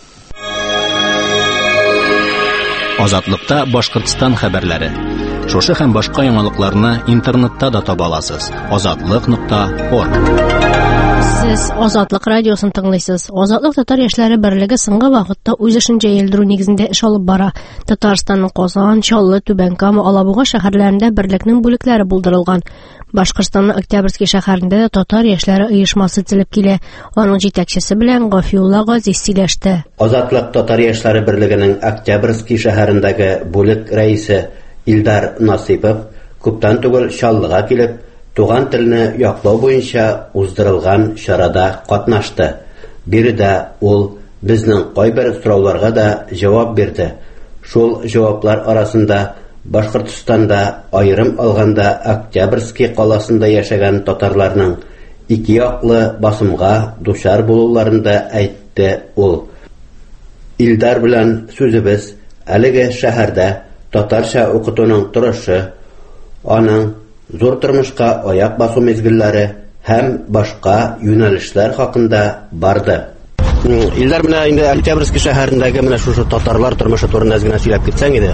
Азатлыкта Башкортстан хәбәрләре. Шушы һәм башка яңалыкларны интернетта да таба аласыз. азатлык нокта орг. Сез Азатлык радиосын тыңлыйсыз. Азатлык татар яшьләре берлеге соңгы вакытта үз эшен җәелдерү нигезендә эш алып бара. Татарстанның Казан, Чаллы, Түбән-Кама, Алабуга шәһәрләрендә берлекнең бүлекләре булдырылган. Башкортстанның Октябрьский шәһәрендә дә татар яшьләре оешмасы төзелеп килә. Аның җитәкчесе белән Гафиулла Газиз сөйләште. Азатлык татар яшьләре берлегенең Октябрьский шәһәрендәге бүлек рәисе Илдар Насипов күптән түгел Чаллыга килеп, туган телне яклау буенча уздырылган чарада катнашты. Биредә ул безнең кайбер сорауларга да җавап бирде. Шул җаваплар арасында Башкортстанда айрым алганда Октябрьский каласында яшәгән татарларның ике яклы басымга дучар булуларында әйтте ул. Илдар белән сүзебез әлеге шәһәрдә татарча укытуның торышы, аның зур тормышка аяк басу мезгилләре һәм башка юнәлешләр хакында барды. Илдар менә инде Октябрьский шәһәрендәге менә шушы татарлар тормышы турында генә сөйләп китсәң иде.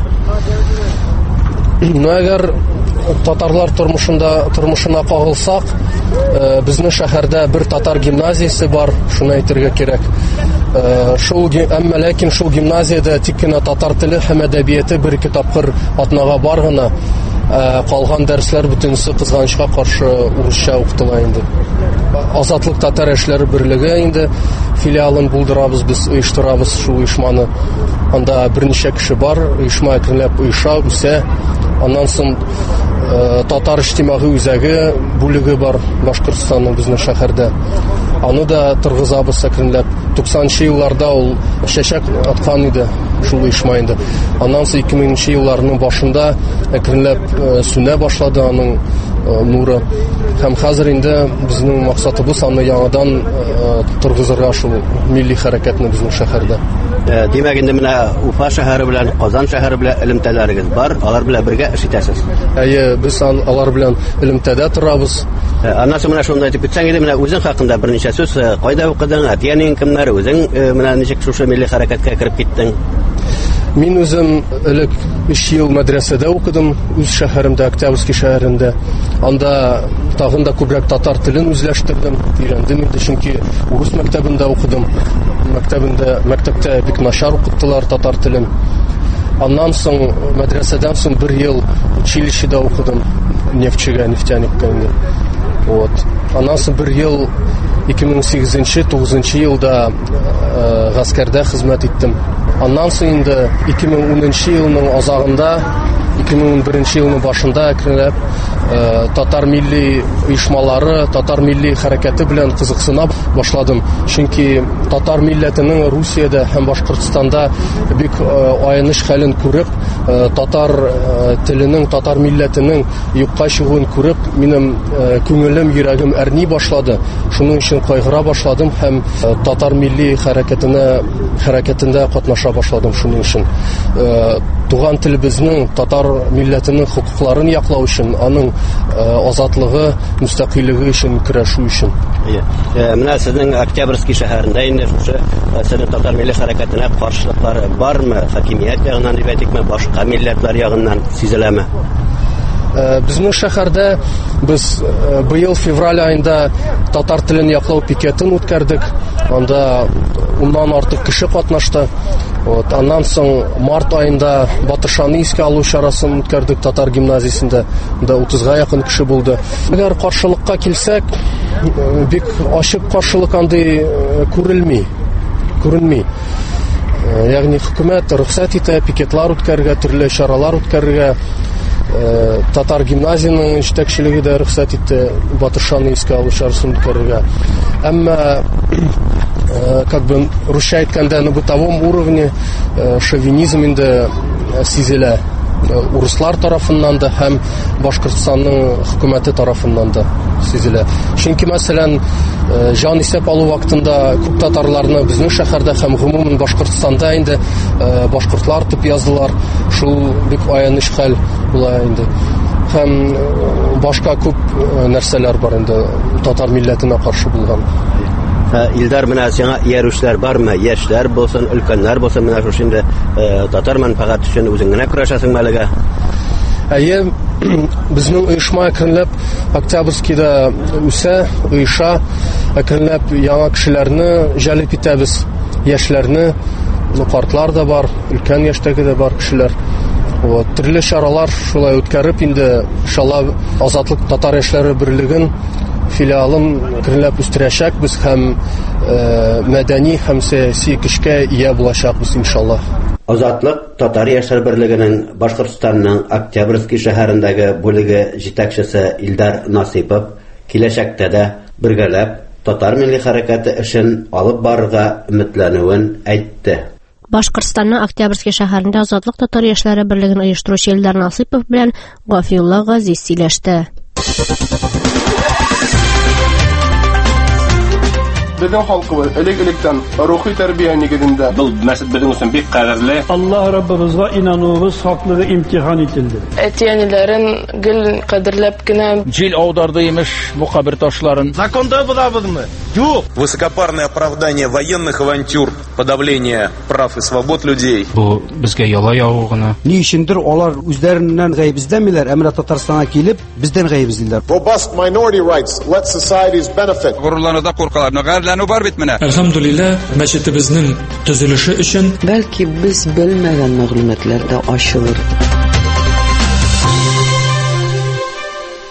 Ну, әгәр татарлар тормышында тормышына кагылсак, безнең шәһәрдә бер татар гимназиясе бар, шуны әйтергә кирәк. Шул әмма ләкин шул гимназиядә тик кенә татар теле һәм әдәбияты бер-ике тапкыр атнага бар гына, калган дәресләр бөтенесе кызганычка каршы урысча укытыла инде. Азатлык татар эшләре берлеге инде филиалын булдырабыз, без оештырабыз шул оешманы. Анда берничә кеше бар, оешма әкренләп оеша, үсә. Аннан соң татар иҗтимагый үзәге бүлеге бар Башкортстанның безнең шәһәрдә. Аны да торгызабыз әкренләп. туксанынчы елларда ул чәчәк аткан иде, шул оешма инде. Аннан соң ике меңенче елларның башында әкренләп сүнә башлады аның нуры. Һәм хәзер инде безнең максатыбыз аны яңадан торгызырга шул милли хәрәкәтне безнең шәһәрдә. Димәк инде менә Уфа шәһәре белән Казан шәһәре белән элемтәләрегез бар, алар белән бергә эш итәсез. Әйе, без алар белән элемтәдә торабыз. Аннан соң менә шунда әйтеп китсәң иде, менә үзең хакында берничә сүз, кайда укыдың, әтиәнең кемнәр, үзең менә ничек шушы милли хәрәкәткә кереп киттең? Мин үзем элек өч ел мәдрәсәдә укыдым, үз шәһәремдә, Октябрьский шәһәрендә. Анда тагын да күбрәк татар телен үзләштердем, өйрәндем инде, чөнки урыс мәктәбендә укыдым. Мәктәбендә, мәктәптә бик начар укыттылар татар телен. Аннан соң мәдрәсәдән соң бер ел училищеда укыдым, нефтьчегә, нефтяникка инде. Вот. Аннан соң бер ел ике мең сигезенче тугызынчы елда гаскәрдә хезмәт иттем. Аннан соң инде ике мең унынчы елның азагында, ике мең унберенче елның башында әкренләп татар милли оешмалары, татар милли хәрәкәте белән кызыксына башладым. Чөнки татар милләтенең Русиядә һәм Башкортстанда бик аяныч хәлен күреп, татар теленең, татар милләтенең юкка чыгуын күреп, минем күңелем, йөрәгем әрни башлады. Шуның өчен кайгыра башладым һәм татар милли хәрәкәтенә хәрәкәтендә катнаша башладым шуның өчен. Туган телебезнең, татар милләтенең хокукларын яклау өчен, аның азатлыгы, мустақиллеге өчен көрәшү өчен. Менә сезнең Октябрьский шәһәрендә инде шушы сезнең татар милли хәрәкәтенә каршылыклар бармы? Хакимият ягыннан дип әйтикме, башка милләтләр ягыннан сизеләме? Безнең шәһәрдә без быел февраль айында татар телен яклау пикетын үткәрдек. Анда уннан артык кеше катнашты. Вот, аннан соң март айында Батыршаны искә алу чарасын үткәрдек татар гимназиясендә. Анда утызга якын кеше булды. Әгәр каршылыкка килсәк, бик ачык каршылык андый күрелми. Күренми. Ягъни хөкүмәт рөхсәт итә пикетлар үткәрергә, төрле чаралар үткәрергә. Татар гимназияның җитәкчелеге дә рөхсәт итте Батыршаны искә алу чарасын үткәрергә. Әмма как бы русча әйткәндә на бытовом уровне шовинизм инде сизелә урыслар тарафыннан да һәм Башкортстанның хөкүмәте тарафыннан да сизелә. Чөнки мәсәлән җан исәп алу вакытында күп татарларны безнең шәһәрдә һәм гомумән Башкортстанда инде башкортлар дип яздылар. Шул бик аяныч хәл була инде. Һәм башка күп нәрсәләр бар инде татар милләтенә каршы булган. Илдар, менә сиңа иярүчләр бармы? Яшьләр булсын, өлкәннәр булсын, менә шушы инде татар мәнфәгать өчен үзең генә көрәшәсеңме әлегә? Әйе, безнең оешма әкренләп Октябрьскийда үсә, оеша, әкренләп яңа кешеләрне җәлеп итәбез, яшьләрне, картлар да бар, өлкән яшьтәге дә бар кешеләр. Вот, төрле чаралар шулай үткәреп инде, иншалла Азатлык татар яшьләре берлеген филиалын әкренләп үстерәчәкбез һәм мәдәни һәм сәяси көчкә ия булачакбыз иншалла. Азатлык татар яшьләр берлегенең Башкортстанның Октябрьский шәһәрендәге бүлеге җитәкчесе Илдар Насыйпов киләчәктә дә бергәләп татар милли хәрәкәте эшен алып барырга өметләнүен әйтте. Башкортстанның Октябрьский шәһәрендә Азатлык татар яшьләре берлеген оештыручы Илдар Насыйпов белән Гафиулла Газиз сөйләште. Безнең халкыбыз элек-электән рухи тәрбия нигезендә. Бу мәсәл безнең өчен бик кадерле. Аллаһ Раббыбызга инануыбыз хаклыгы имтихан ителде. Әтиәниләрен гел кадерләп кенә җил аударды имеш бу кабер ташларын. Законда булабызмы? Юк. Высокопарное оправдание военных авантюр, подавление прав и свобод людей. Бу безгә яла яву гына. Ни өчендер алар үзләреннән гаеп эзләмиләр, әмма Татарстанга килеп бездән гаеп эзлиләр. Robust minority rights let societies benefit. Горурларда куркалар, нәгәрләнү бар бит менә. Әлхәмдулилlah, мәчетебезнең төзелеше өчен бәлки без белмәгән мәгълүматлар да ачылыр.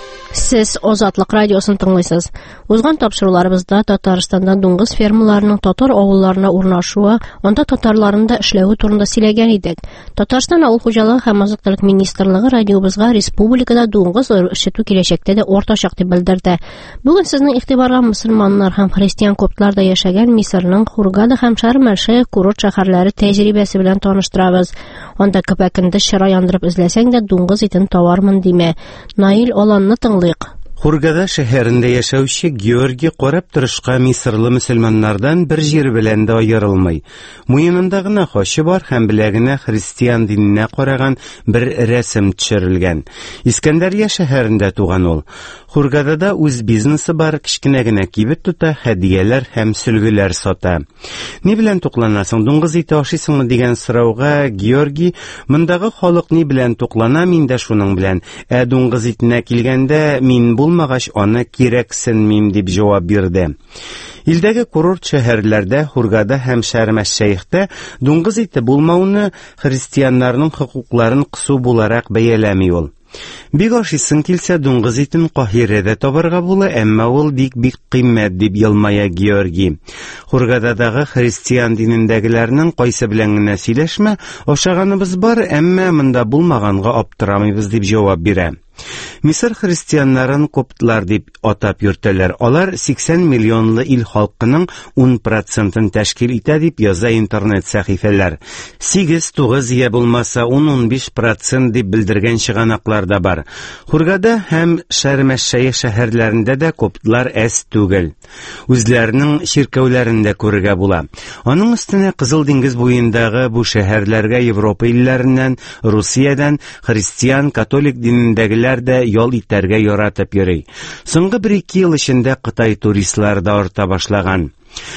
Сез Азатлык радиосын тыңлыйсыз. Узган тапшыруларыбызда Татарстанда дуңгыз фермаларының татар авылларына урнашуы, анда татарларның да эшләве турында сөйләгән идек. Татарстан авыл хуҗалыгы һәм азык-төлек министрлыгы радиобызга республикада дуңгыз үрчетү киләчәктә дә артачак дип белдерде. Бүген сезнең игътибарга мөселманнар һәм христиан коптарда яшәгән Мисырның Хургада һәм Шарм-эль-Шейх курорт шәһәрләре тәҗрибәсе белән таныштырабыз. Анда көпәкендә чыра яндырып эзләсәң дә дуңгыз итен табармын диме. Наил Аланны тыңлыйк. Хургада шәһәрендә яшәүче Георгий карап торышка мисырлы мөселманнардан бер җир белән дә аерылмый. Муенында гына хачы бар һәм беләгенә христиан диненә караган бер рәсем төшерелгән. Искәндәрия шәһәрендә туган ул. Хургадада үз бизнесы бар, кичкенә генә кибет тота, хәдияләр һәм сөлгеләр сата. Ни белән тукланасың, дуңгыз ите ашыйсыңмы дигән сорауга Георгий, мондагы халык ни белән туклана, мин дә шуның белән. Ә дуңгыз итенә килгәндә мин булмагач аны кирәксенмим дип җавап бирде. Илдәге курорт шәһәрләрдә, Хургада һәм Шарм-эль-Шейхтә дуңгыз ите булмауны христианнарның хокукларын кысу буларак бәяләми ул. Бик ашыйсың килсә, дуңгыз итен Каһирәдә табарга була, әмма ул бик-бик кыйммәт дип елмая Георгий. Хургададагы христиан динендәгеләрнең кайсы белән генә сөйләшмә, ашаганыбыз бар, әмма монда булмаганга аптырамыйбыз дип җавап бирә. Мисыр христианнарын коптлар дип атап йөртәләр. Алар сиксән миллионлы ил халкының ун процентын тәшкил итә дип яза интернет сәхифәләр. сигез-тугыз я булмаса ун-ун биш процент дип белдергән чыганаклар да бар. Хургада һәм Шарм-эль-Шейх шәһәрләрендә дә коптлар әз түгел. Үзләренең ширкәүләрендә күрергә була. Аның өстенә Кызыл диңгез буендагы бу шәһәрләргә Европа илләреннән, Русиядән христиан, католик динендәгеләр дә ял итәргә яратып йөри. Соңгы бер-ике ел эчендә Кытай туристлары да арта башлаган.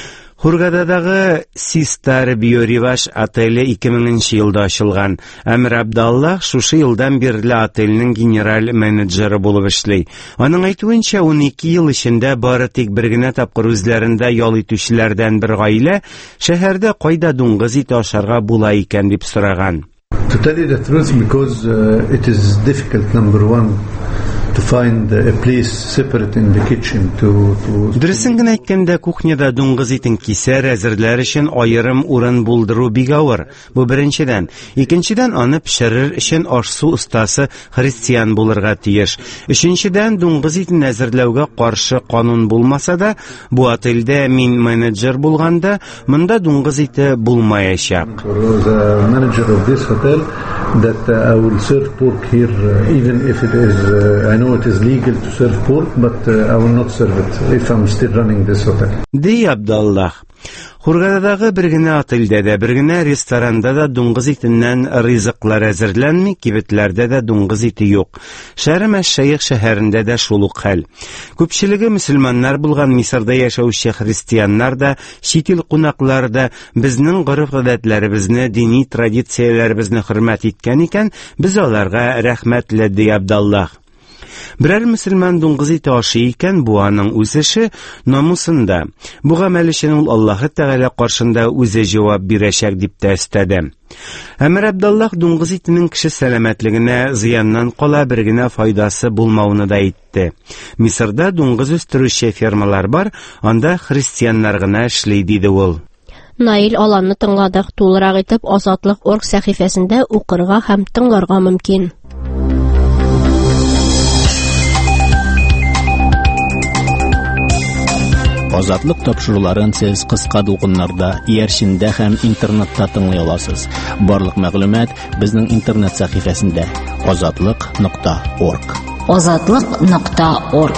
Хургададагы Систар Биориваш отеле ике меңенче елда ачылган. Әмир Абдаллах шушы елдан бирле отельнең генераль менеджеры булып эшли. Аның әйтүенчә, ун ике ел эчендә бары тик бер генә тапкыр үзләрендә ял итүчеләрдән бер гаилә шәһәрдә кайда дуңгыз ите ашарга була икән дип сораган. To tell you the truth, because uh, it is difficult, number one, to find a place separate in the kitchen to... to... Дөресен генә әйткәндә, кухняда дуңгыз итен кисәр, әзерләр өчен аерым урын булдыру бик авыр. Бу беренчедән. Икенчедән, аны пешерер өчен ашсу остасы христиан булырга тиеш. Өченчедән, дуңгыз итен әзерләүгә каршы канун булмаса да, бу отельдә мин менеджер булганда, монда дуңгыз ите булмаячак. The manager of this hotel that uh, I will serve pork here, uh, even if it is, uh, I know it is legal to serve pork, but uh, I will not serve it if I'm still running this hotel. Ди Абдаллах. Хургададагы бер генә отельдә дә, бер генә ресторанда да дуңгыз итеннән ризыклар әзерләнми, кибетләрдә дә дуңгыз ите юк. Шарм-эль-Шейх шәһәрендә дә шул ук хәл. Күпчелеге мөселманнар булган Мисырда яшәүче христианнар да, чит ил кунаклары да безнең гореф-гадәтләребезне, дини традицияләребезне хөрмәт иткән икән, без аларга рәхмәтле, ди Абдаллах. Берәр мөселман дуңгыз ите ашый икән, бу аның үз эше, намусында. Бу гамәл өчен ул Аллаһы Тәгалә каршында үзе җавап бирәчәк дип тә өстәде. Әмир Абдаллах дуңгыз итенең кеше сәламәтлегенә зыяннан кала, бер генә файдасы булмауны да әйтте. Мисырда дуңгыз үстерүче фермалар бар, анда христианнар гына эшли, диде ул. Наил Аланны тыңладык. Тулырак итеп Азатлык орг сәхифәсендә укырга һәм тыңларга мөмкин. Азатлык тапшыруларын сез кыска дулкыннарда, иярчендә һәм интернетта тыңлый аласыз. Барлык мәгълүмат безнең интернет сәхифәсендә азатлык нокта орг. азатлык нокта орг.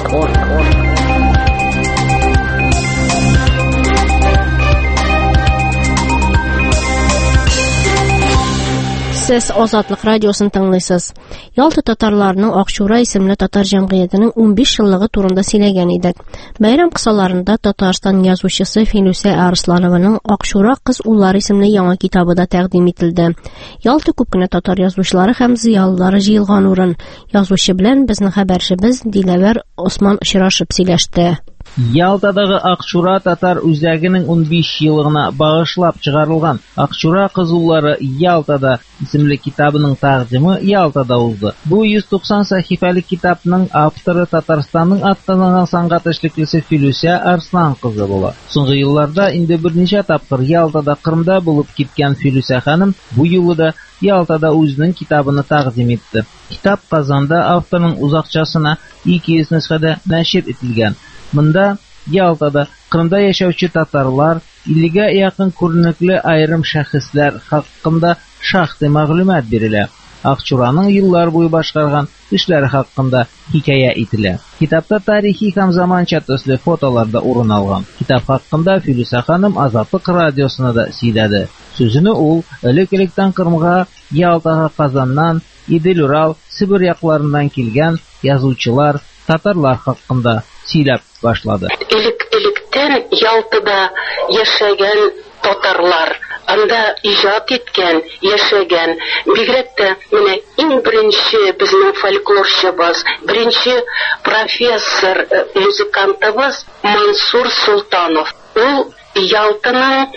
Сез Азатлык радиосын тыңлыйсыз. Ялта татарларының Акчура исемле татар җәмгыятенең ун биш еллыгы турында сөйләгән идек. Бәйрәм кысаларында Татарстан язучысы Филүсә Арсланованың Акчура кыз уллары исемле яңа китабы да тәкъдим ителде. Ялта күп кенә татар язучылары һәм зыялылары җыелган урын. Язучы белән безнең хәбәрчебез Диләвәр Осман очрашып сөйләште. Ялтадагы Акчура татар үзәгенең унбиш еллыгына багышлап чыгарылган Акчура кызулары Ялтада исемле китабының тәкъдиме Ялтада узды. Бу йөз туксан сәхифәлек китапның авторы Татарстанның аттаныган сәнгать эшлеклесе Филүсә Арслан кызы була. Соңгы елларда инде берничә тапкыр Ялтада, Кырымда булып киткән Филүсә ханым бу юлы да Ялтада үзенең китабын тәкъдим итте. Китап Казанда авторның узакчасына ике йөз нөсхәдә нәшер ителгән. Монда Ялтада, Кырымда яшәүче татарлар, иллегә якын күренекле аерым шәхесләр хакында шактый мәгълүмат бирелә. Акчураның еллар буе башкарган эшләре хакында хикая ителә. Китапта тарихи һәм заманча төсле фотолар да урын алган. Китап хакында Филүсә ханым Азатлык радиосына да сөйләде. Сүзене ул элек-электән Кырымга, Ялтага, Казаннан, Идел, Урал, Сибир якларыннан килгән язучылар, татарлар хакында сөйләп башлады. Элек-электән Ялтада яшәгән татарлар, анда иҗат иткән, яшәгән, бигрәк тә менә иң беренче безнең фольклорчыбыз, беренче профессор, музыкантыбыз Мансур Султанов. Ул Ялтаның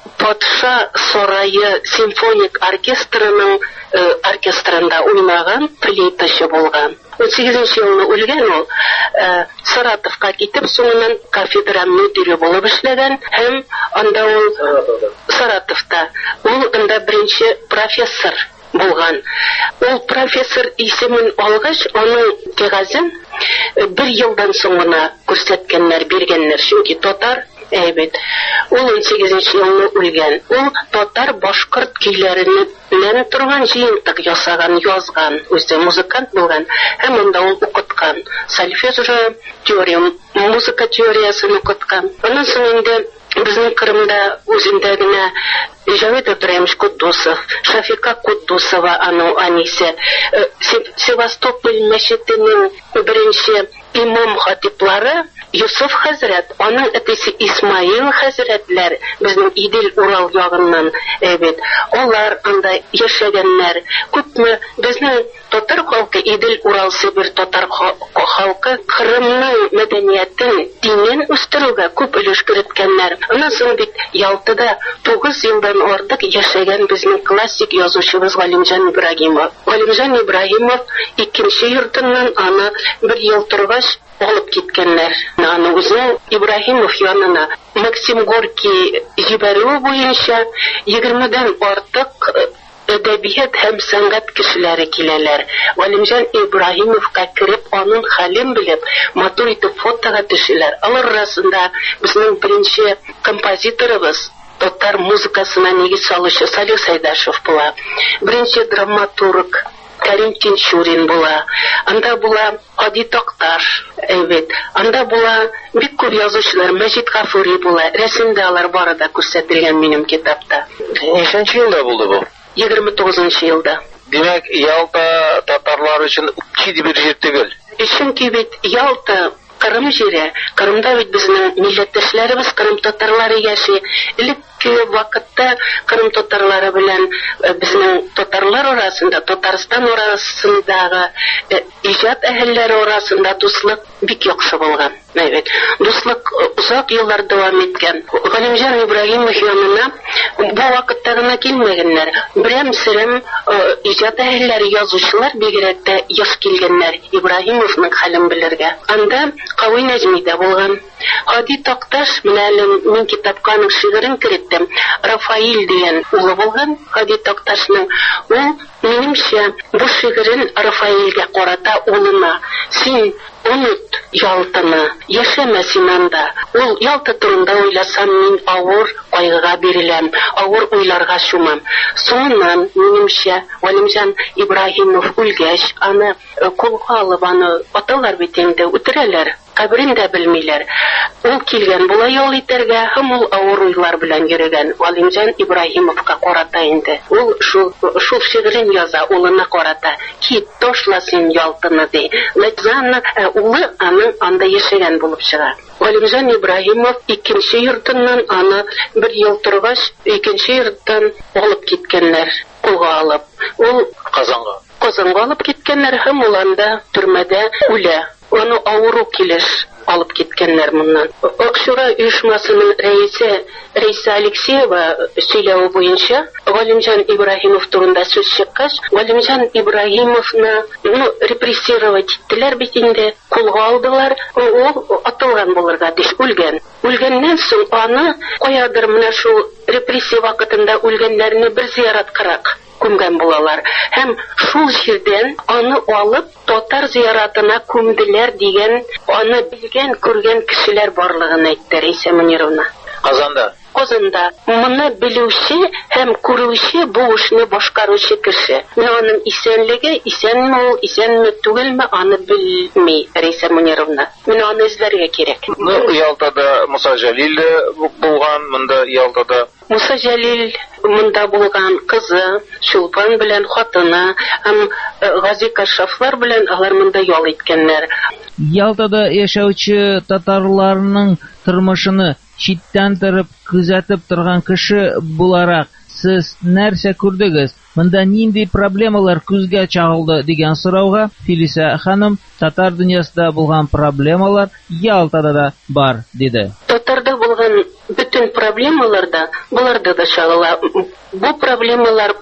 Патша сарайы симфоник оркестрының оркестрында уйнаган флейтачы булган. он сигезенче елны үлгән ул, Саратовка китеп, соңыннан кафедра мөдире булып эшләгән һәм анда ул Саратовта ул анда беренче профессор булган. Ул профессор исемен алгач, аның кәгазен бер елдан соңына күрсәткәннәр, биргәннәр, чөнки татар әйбет. Ул он сигезенче елны үлгән. Ул татар башкорт көйләреннән белән торган җыентык ясаган, язган, үзе музыкант булган һәм анда ул укыткан. Сольфеджио теория, музыка теориясын укыткан. Аннан соң инде безнең Кырымда үзендә генә Җавид Ибраимович Куддусов, Шафика Куддусова, аның анисе, Севастополь мәчетенең беренче имам хатиплары Юсуф хәзрәт, аның әтисе Исмаил хәзрәтләр, безнең Идел, Урал ягыннан, әйбет, алар анда яшәгәннәр. Күпме безнең татар халкы, Идел, Урал, Сибир татар халкы Кырымның мәдәниятен, динен үстерүгә күп өлеш керткәннәр. Аннан соң бит Ялтада тугыз елдан артык яшәгән безнең классик язучыбыз Галимҗан Ибраһимов. Галимҗан Ибраһимов икенче йортыннан аны бер ел торгач алып киткәннәр. Аны үзенең Ибраһимов янына Максим Горький җибәрүе буенча егермедән артык әдәбият һәм сәнгать кешеләре киләләр. Галимҗан Ибраһимовка кереп, аның хәлен белеп, матур итеп фотога төшәләр. Алар арасында безнең беренче композиторыбыз, татар музыкасына нигез салучы Салих Сайдашев була. Беренче драматург Кәрим Тинчурин була. Анда була Ади Такташ, әйбет. Анда була бик күп язучылар, Мәҗит Гафури була. Рәсемдә алар бары да күрсәтелгән минем китапта. Ничәнче елда булды бу? егерме тугызынчы елда. Димәк, Ялта татарлар өчен киди бер җир түгел. Чөнки бит Ялта Кырым җире, Кырымда бит безнең милләттәшләребез, Кырым татарлары яши. Элекке вакытта Кырым татарлары белән безнең татарлар арасында, Татарстан арасындагы иҗат әһелләре арасында дуслык бик яхшы булган. Әйбет. Дуслык узак еллар дәвам иткән. Галимҗан Ибраһимов янына бу вакытта гына килмәгәннәр. Берәм-серем иҗат әһелләре, язучылар бигрәк тә яш килгәннәр Ибраһимовның хәлен белергә. Анда Кавый Нәҗмидә булган. Ади Такташ менән мин китапка аның шигырен керттем. Рафаил дигән улы булган Ади Такташның. Ул минемчә бу шигырен Рафаилгә карата улына: "Син унут Ялтаны, яшәмә син анда. Ул Ялта турында уйласам, мин авыр кайгыга биреләм, авыр уйларга чумам." Соңыннан минемчә Галимҗан Ибраһимов үлгәч, аны кулга алып, аны аталар бит инде, үтерәләр. Каберен дә белмиләр. Ул килгән була ял итәргә, һәм ул авыр уйлар белән йөргән. Галимҗан Ибраһимовка карата инде. Ул шул шул шигырен яза, улына карата: "Кит, ташла син Ялтаны", ди. Ләкин улы аның анда яшәгән булып чыга. Галимҗан Ибраһимов икенче йортыннан аны бер ел торгач, икенче йорттан алып киткәннәр, кулга алып. Ул Казанга. Казанга алып киткәннәр һәм уланда төрмәдә үлә. Аны авыру килеш алып киткәннәр моннан. Акчура оешмасының рәисе Рейса Алексеева сөйләве буенча, Галимҗан Ибраһимов турында сүз чыккач, Галимҗан Ибраһимовны ну репрессировать иттеләр бит инде, кулга алдылар, ул атылган булырга диш, үлгән. Үлгәннән соң аны каядыр менә шул репрессия вакытында үлгәннәрне бер зияраткарак күмгән булалар. Һәм шул җирдән аны алып татар зияратына күмделәр дигән, аны белгән, күргән кешеләр барлыгын әйтте Рәйсә Мөнировна. Казанда. Казанда моны белүче һәм күрүче бу эшне башкаручы кеше. Менә аның исәнлеге, исәнме ул, исәнме түгелме, аны белми Рәйсә Мөнировна. Менә аны эзләргә кирәк. Ну, Ялтада Муса Җәлил булган, монда Ялтада Муса Җәлил монда булган кызы, Чулпан белән хатыны, һәм Гази Кашафлар белән алар монда ял иткәннәр. Ялтада яшәүче татарларның тормышыны читтән торып күзәтеп торган кеше буларак сез нәрсә күрдегез? Монда нинди проблемалар күзгә чагылды дигән сорауга Филиса ханым татар дөньясында булган проблемалар Ялтада да бар диде. Татарда булган bütün проблемаларда буларда да чагыла. Бу проблемалар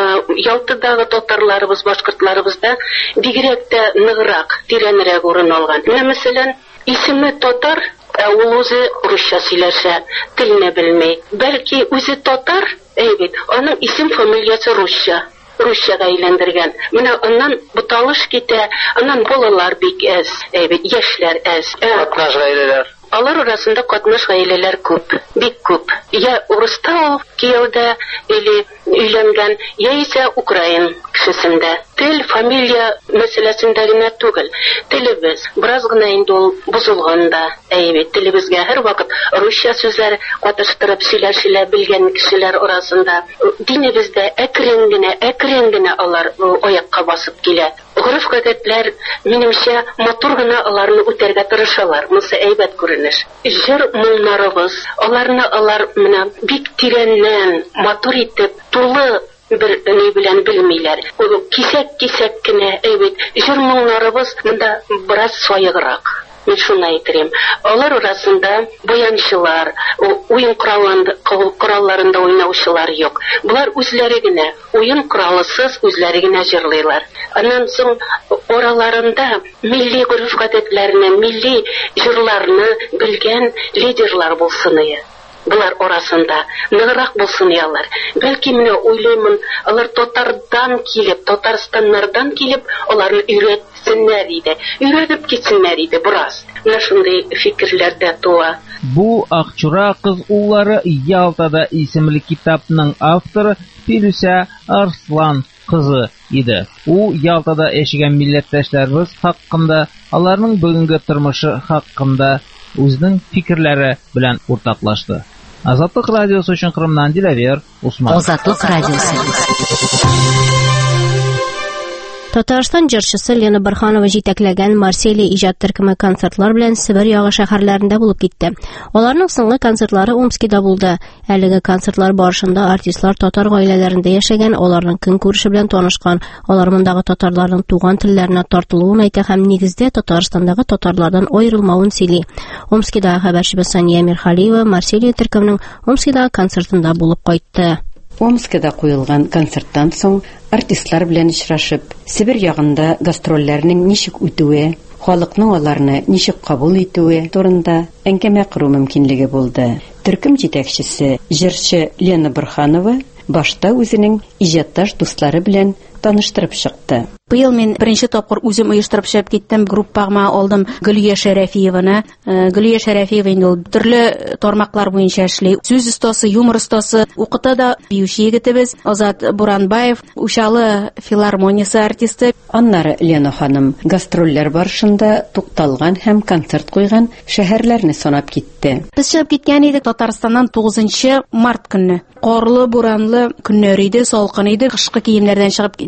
Ялтадагы татарларыбыз, башкортларыбызда бигрәк тә ныграк, тирәнрәк урын алган. Мәсәлән, исеме татар, ә ул үзе русча сөйләшә, телне белми. Бәлки үзе татар, әйбит, аның исем фамилиясе русча. Русчага әйләндергән. Менә аннан буталыш китә, аннан балалар бик әз, әйбит, яшьләр әз. Катнаш гаиләләр. Алар арасында катнаш гаиләләр күп, бик күп. Я урыста ул кияүдә или өйләнгән, яисә украин кешесендә. Тел, фамилия мәсьәләсендә генә түгел. Телебез бераз гына инде ул бузылганда, әйбит, телебезгә һәр вакыт русча сүзләр катыштырып сөйләшелә белгән кешеләр арасында. Динебездә әкрен генә, әкрен генә алар аякка басып килә. Гореф-гадәтләр, минемчә, матур гына аларны үтәргә тырышалар. Монысы әйбәт күренеш. Җыр моңнарыбыз, аларны алар менә бик тирәннән, матур итеп, тулы бер ни белән белмиләр. Кисәк-кисәк кенә, әйбит, җыр моңнарыбыз монда бераз сайыграк. Мен шуны әйтәм. Алар арасында баянчылар, уен коралларында уйнаучылар юк. Булар үзләре генә, уен коралсыз үзләре генә җырлыйлар. Аннан соң араларында милли гореф-гадәтләрне, милли җырларны белгән лидерлар булсын ие. Булар арасында ныграк булсын ялар. Бәлки менә уйлыймын, алар татардан килеп, Татарстаннардан килеп, аларны өйрәтсеннәр иде. Өйрәтеп китсеннәр иде бераз. Менә шундый фикерләр дә туа. Бу Акчура кыз уллары Ялтада исемле китапның авторы Филүсә Арслан кызы иде. У Ялтада яшәгән милләттәшләребез хакында, аларның бүгенге тормышы хакында үзенең фикерләре белән уртаклашты. Азатлык радиосы өчен Кырымнан Диләвер Усман. Азатлык радиосы. Татарстан җырчысы Лена Борханова җитәкләгән Марселия иҗат төркеме концертлар белән Себер ягы шәһәрләрендә булып китте. Аларның соңгы концертлары Омскида булды. Әлеге концертлар барышында артистлар татар гаиләләрендә яшәгән, аларның көнкүреше белән танышкан, алар мондагы татарларның туган телләренә тартылуын әйтә һәм нигездә Татарстандагы татарлардан аерылмавын сөйли. Омскида хәбәрчебез Сания Мирхалиева Марселия төркеменең Омскида концертында булып кайтты. Омскида куелган концерттан соң артистлар белән очрашып, Себер ягында гастрольләрнең ничек үтүе, халыкның аларны ничек кабул итүе турында әңгәмә кору мөмкинлеге булды. Төркем җитәкчесе җырчы Лена Борханова башта үзенең иҗатташ дуслары белән таныштырып чыкты. Быел мен беренче тапкыр үзем оештырып чыгып киттем, группама алдым Гөлия Шәрәфиеваны. Гөлия Шәрәфиева инде ул төрле тармаклар буенча эшли. Сүз остасы, юмор остасы, укыта да биючи егетебез Азат Буранбаев, Ушалы филармониясе артисты. Аннары Лена ханым гастрольләр барышында тукталган һәм концерт куйган шәһәрләрне санап китте. Без чыгып киткән идек Татарстаннан тугызынчы март көнне. Карлы, буранлы көннәр иде, салкын иде, кышкы киемнәрдән чыгып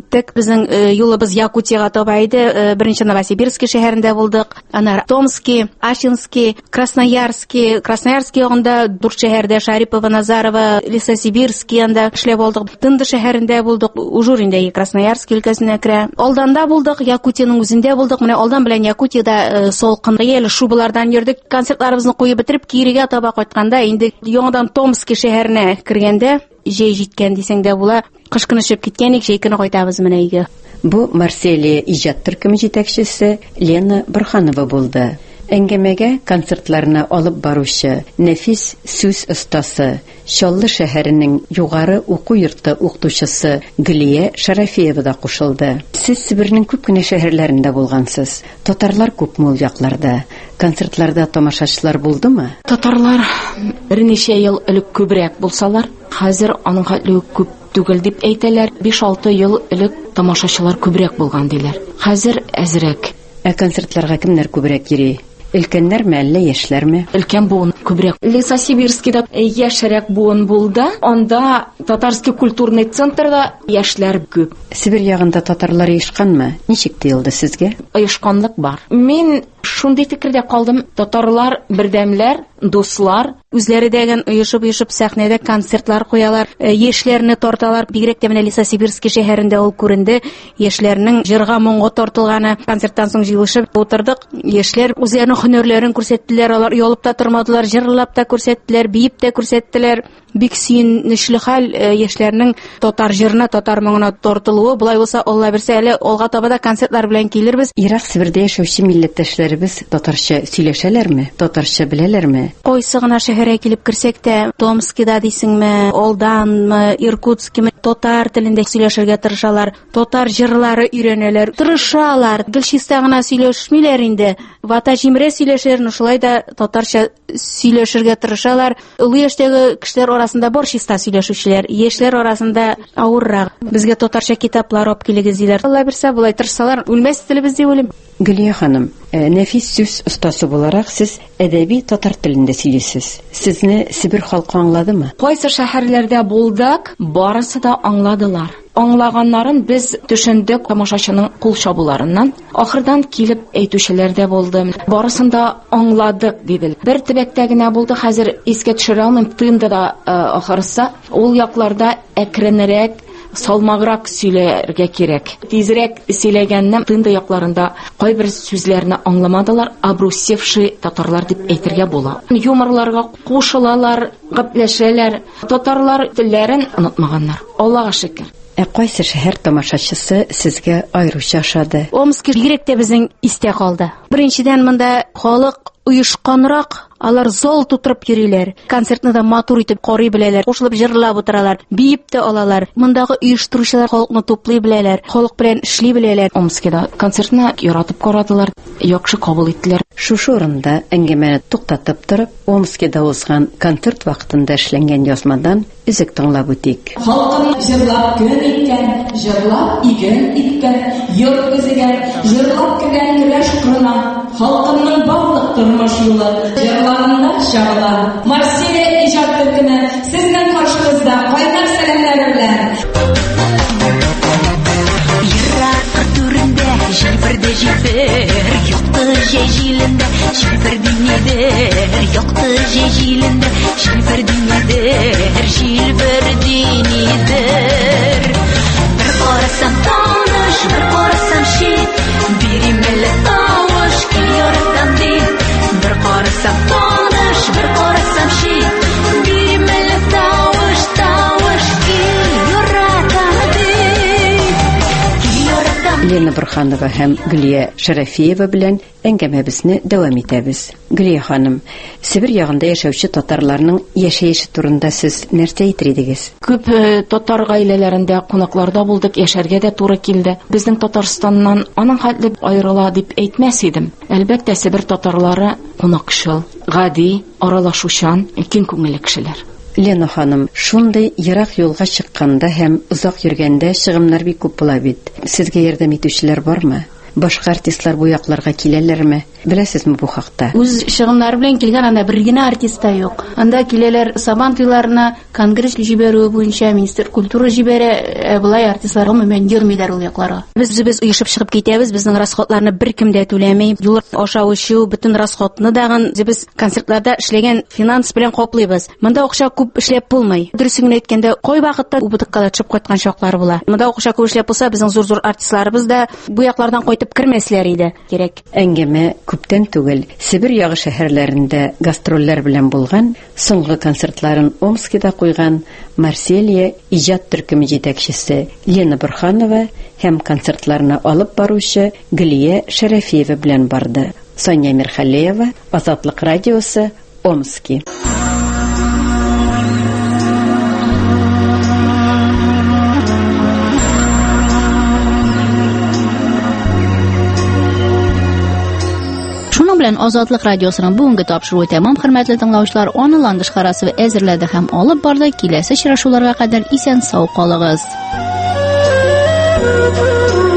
киттек. Безнең юлыбыз Якутияга таба иде. Беренче Новосибирск шәһәрендә булдык. Аны Томский, Ачинский, Красноярский, Красноярский ягында дүрт шәһәрдә Шарипова, Назарова, Лесосибирский янда эшләп булдык. Тынды шәһәрендә булдык. Ужуриндәге Красноярский өлкәсенә керә. Алданда булдык, Якутияның үзендә булдык. Менә алдан белән Якутиядә солкын ел шубылардан йөрдек. Концертларыбызны куеп бетереп, кирегә таба кайтканда, инде яңадан Томский шәһәренә кергәндә җәй җиткән дисәң дә була. Кыш көне чыгып киткән ик, җәй көне кайтабыз менә өйгә. Бу Марселия иҗат төркеме җитәкчесе Лена Бурханова булды. Әңгәмәгә концертларына алып баручы нәфис сүз остасы, Чаллы шәһәренең югары уку йорты укытучысы Гөлия Шарафиева да кушылды. Сез Себернең күп кенә шәһәрләрендә булгансыз. Татарлар күпме ул якларда? Концертларда тамашачылар булдымы? Татарлар берничә ел элек күбрәк булсалар, хәзер аның хәтле күп түгел дип әйтәләр. биш-алты ел элек тамашачылар күбрәк булган диләр. Хәзер әзрәк. Ә концертларга кемнәр күбрәк йөри? Өлкәннәрме, әллә яшьләрме? Өлкән буын күбрәк. Лесосибирскида яшәрәк буын булды. Анда Татарский культурный центрда яшьләр күп. Себер ягында татарлар оешканмы? Ничек тыелды сезгә? Оешканлык бар. Мин шундый фикердә калдым. Татарлар бердәмләр, дуслар, үзләре дәгән оешып-оешып сәхнәдә концертлар куялар, яшьләрне тарталар. Бигрәк тә менә Лесосибирский шәһәрендә ул күренде. Яшьләрнең җырга, моңга тартылганы. Концерттан соң җыелышып утырдык. Яшьләр үзләренең һөнәрләрен күрсәттеләр. Алар ялып та тормадылар, җырлап та күрсәттеләр, биеп тә күрсәттеләр. Бик сөенечле хәл яшьләрнең татар җырына, татар моңына тартылуы. Булай булса, Алла берсә, әле алга таба да концертлар белән килербез. Ирак Себердә яшәүче милләттәшләребез татарча сөйләшәләрме? Татарча беләләрме? Кайсы гына шәһәргә килеп керсәк тә, Томскида дисеңме, Алданмы, Иркутскиме, татар телендә сөйләшергә тырышалар. Татар җырлары өйрәнәләр, тырышалар. Гөлчиста гына сөйләшмиләр инде. Вата җимрә сөйләшәләр, шулай да татарча сөйләшергә тырышалар. Улы яшьтәге кешеләр арасында бар чиста сөйләшүчеләр, яшьләр арасында авыррак. Безгә татарча китаплар алып килегез диләр. Алла берсә, булай тырышсалар, үлмәс телебез дип уйлыйм. Гөлия ханым, нәфис сүз остасы буларак сез әдәби татар телендә сөйлисез. Сезне Себер халкы аңладымы? Кайсы шәһәрләрдә булдык, барысы да аңладылар. Аңлаганнарын без төшендек тамашачының кул чабуларыннан. Ахырдан килеп әйтүчеләр дә булды. Барысын да аңладык диделәр. Бер төбәктә генә булды, хәзер искә төшерә алмыйм. Тында да ахырса, ул якларда әкренрәк, салмаграк сөйләргә кирәк. Тизрәк сөйләгәннән тында якларында кайбер сүзләрне аңламадылар, обрусевший татарлар дип әйтергә була. Юморларга кушылалар, гәпләшәләр. Татарлар телләрен онытмаганнар. Аллага шөкер. Ә кайсы шәһәр тамашачысы сезгә аеруча ошады? Омск бигрәк тә безнең истә калды. Беренчедән монда халык уйышканрак, алар зал тутырып йөриләр. Концертны да матур итеп карый беләләр, кушылып җырлап утыралар, биеп тә алалар. Мондагы оештыручылар халыкны туплый беләләр, халык белән эшли беләләр. Омскида концертны яратып карадылар, яхшы кабул иттеләр. Шушы урында әңгәмәне туктатып торып, Омскида узган концерт вакытында эшләнгән язмадан үзек тыңлап үтик. Халкын җырлап көн иткән, җырлап иген иткән, йорт үзегән, җырлап кергән көрәш кырына, халкының барлык тормыш юлы җырларында чагыла. Марселия иҗат төркеме сезнең каршыгызда кайнар сәламнәр белән. Җилбердә җилбер, якты җәй җилендә, җилбер динедер, якты җәй җилендә, җилбер динедер, җилбер динедер. Бер карасам таныш, бер карасам шит, биримәле тавыш, кил яратам дип. Бер карасам таныш, бер карасам шит, биримәле тавыш, тавыш, кил яратам дип. Кил яратам. Лена Бурханова һәм Гөлия Шарафиева белән әңгәмәбезне дәвам итәбез. Гөлия ханым, Себер ягында яшәүче татарларның яшәеше турында сез нәрсә әйтер идегез? Күп татар гаиләләрендә кунакларда булдык, яшәргә дә туры килде. Безнең Татарстаннан аның хәтле аерыла дип әйтмәс идем. Әлбәттә, Себер татарлары кунакчыл, гади, аралашучан, киң күңелле кешеләр. Лена ханым, шундый ерак юлга чыкканда һәм узак йөргәндә чыгымнар бик күп була бит. Сезгә ярдәм итүчеләр бармы? Башка артистлар бу якларга киләләрме? Беләсезме бу хакта? Үз чыгымнары белән килгән анда бер генә артист та юк. Анда киләләр Сабан туйларына конгресс җибәрү буенча министр культура җибәрә, булай артистлар гомумән йөрмиләр ул якларга. Без без уешып чыгып китәбез, безнең расходларны беркем дә түләми. Юл аша-учу бөтен расходны дагын без концертларда эшләгән финанс белән каплыйбыз. Монда акча күп эшләп булмый. Дөресен әйткәндә, кай вакытта убытыкка төшеп кайткан чаклар була. Монда акча күп эшләп булса, безнең зур-зур артистларыбыз да бу яклардан кайтып кермәсләр иде. Кирәк. Әңгәмә күптән түгел Сибир ягы шәһәрләрендә гастрольләр белән булган, соңгы концертларын Омскида куйган Марселья иҗат төркеме җитәкчесе Лена Бурханова һәм концертларны алып баручы Гөлия Шәрәфиева белән барды. Соня Мирхалеева, Азатлык радиосы, Омски. Шуның белән Азатлык радиосының бүгенге тапшыруы тәмам, хөрмәтле тыңлаучылар. Аны Ландыш Карасова әзерләде һәм алып барды. Киләсе очрашуларга кадәр исән сау калыгыз.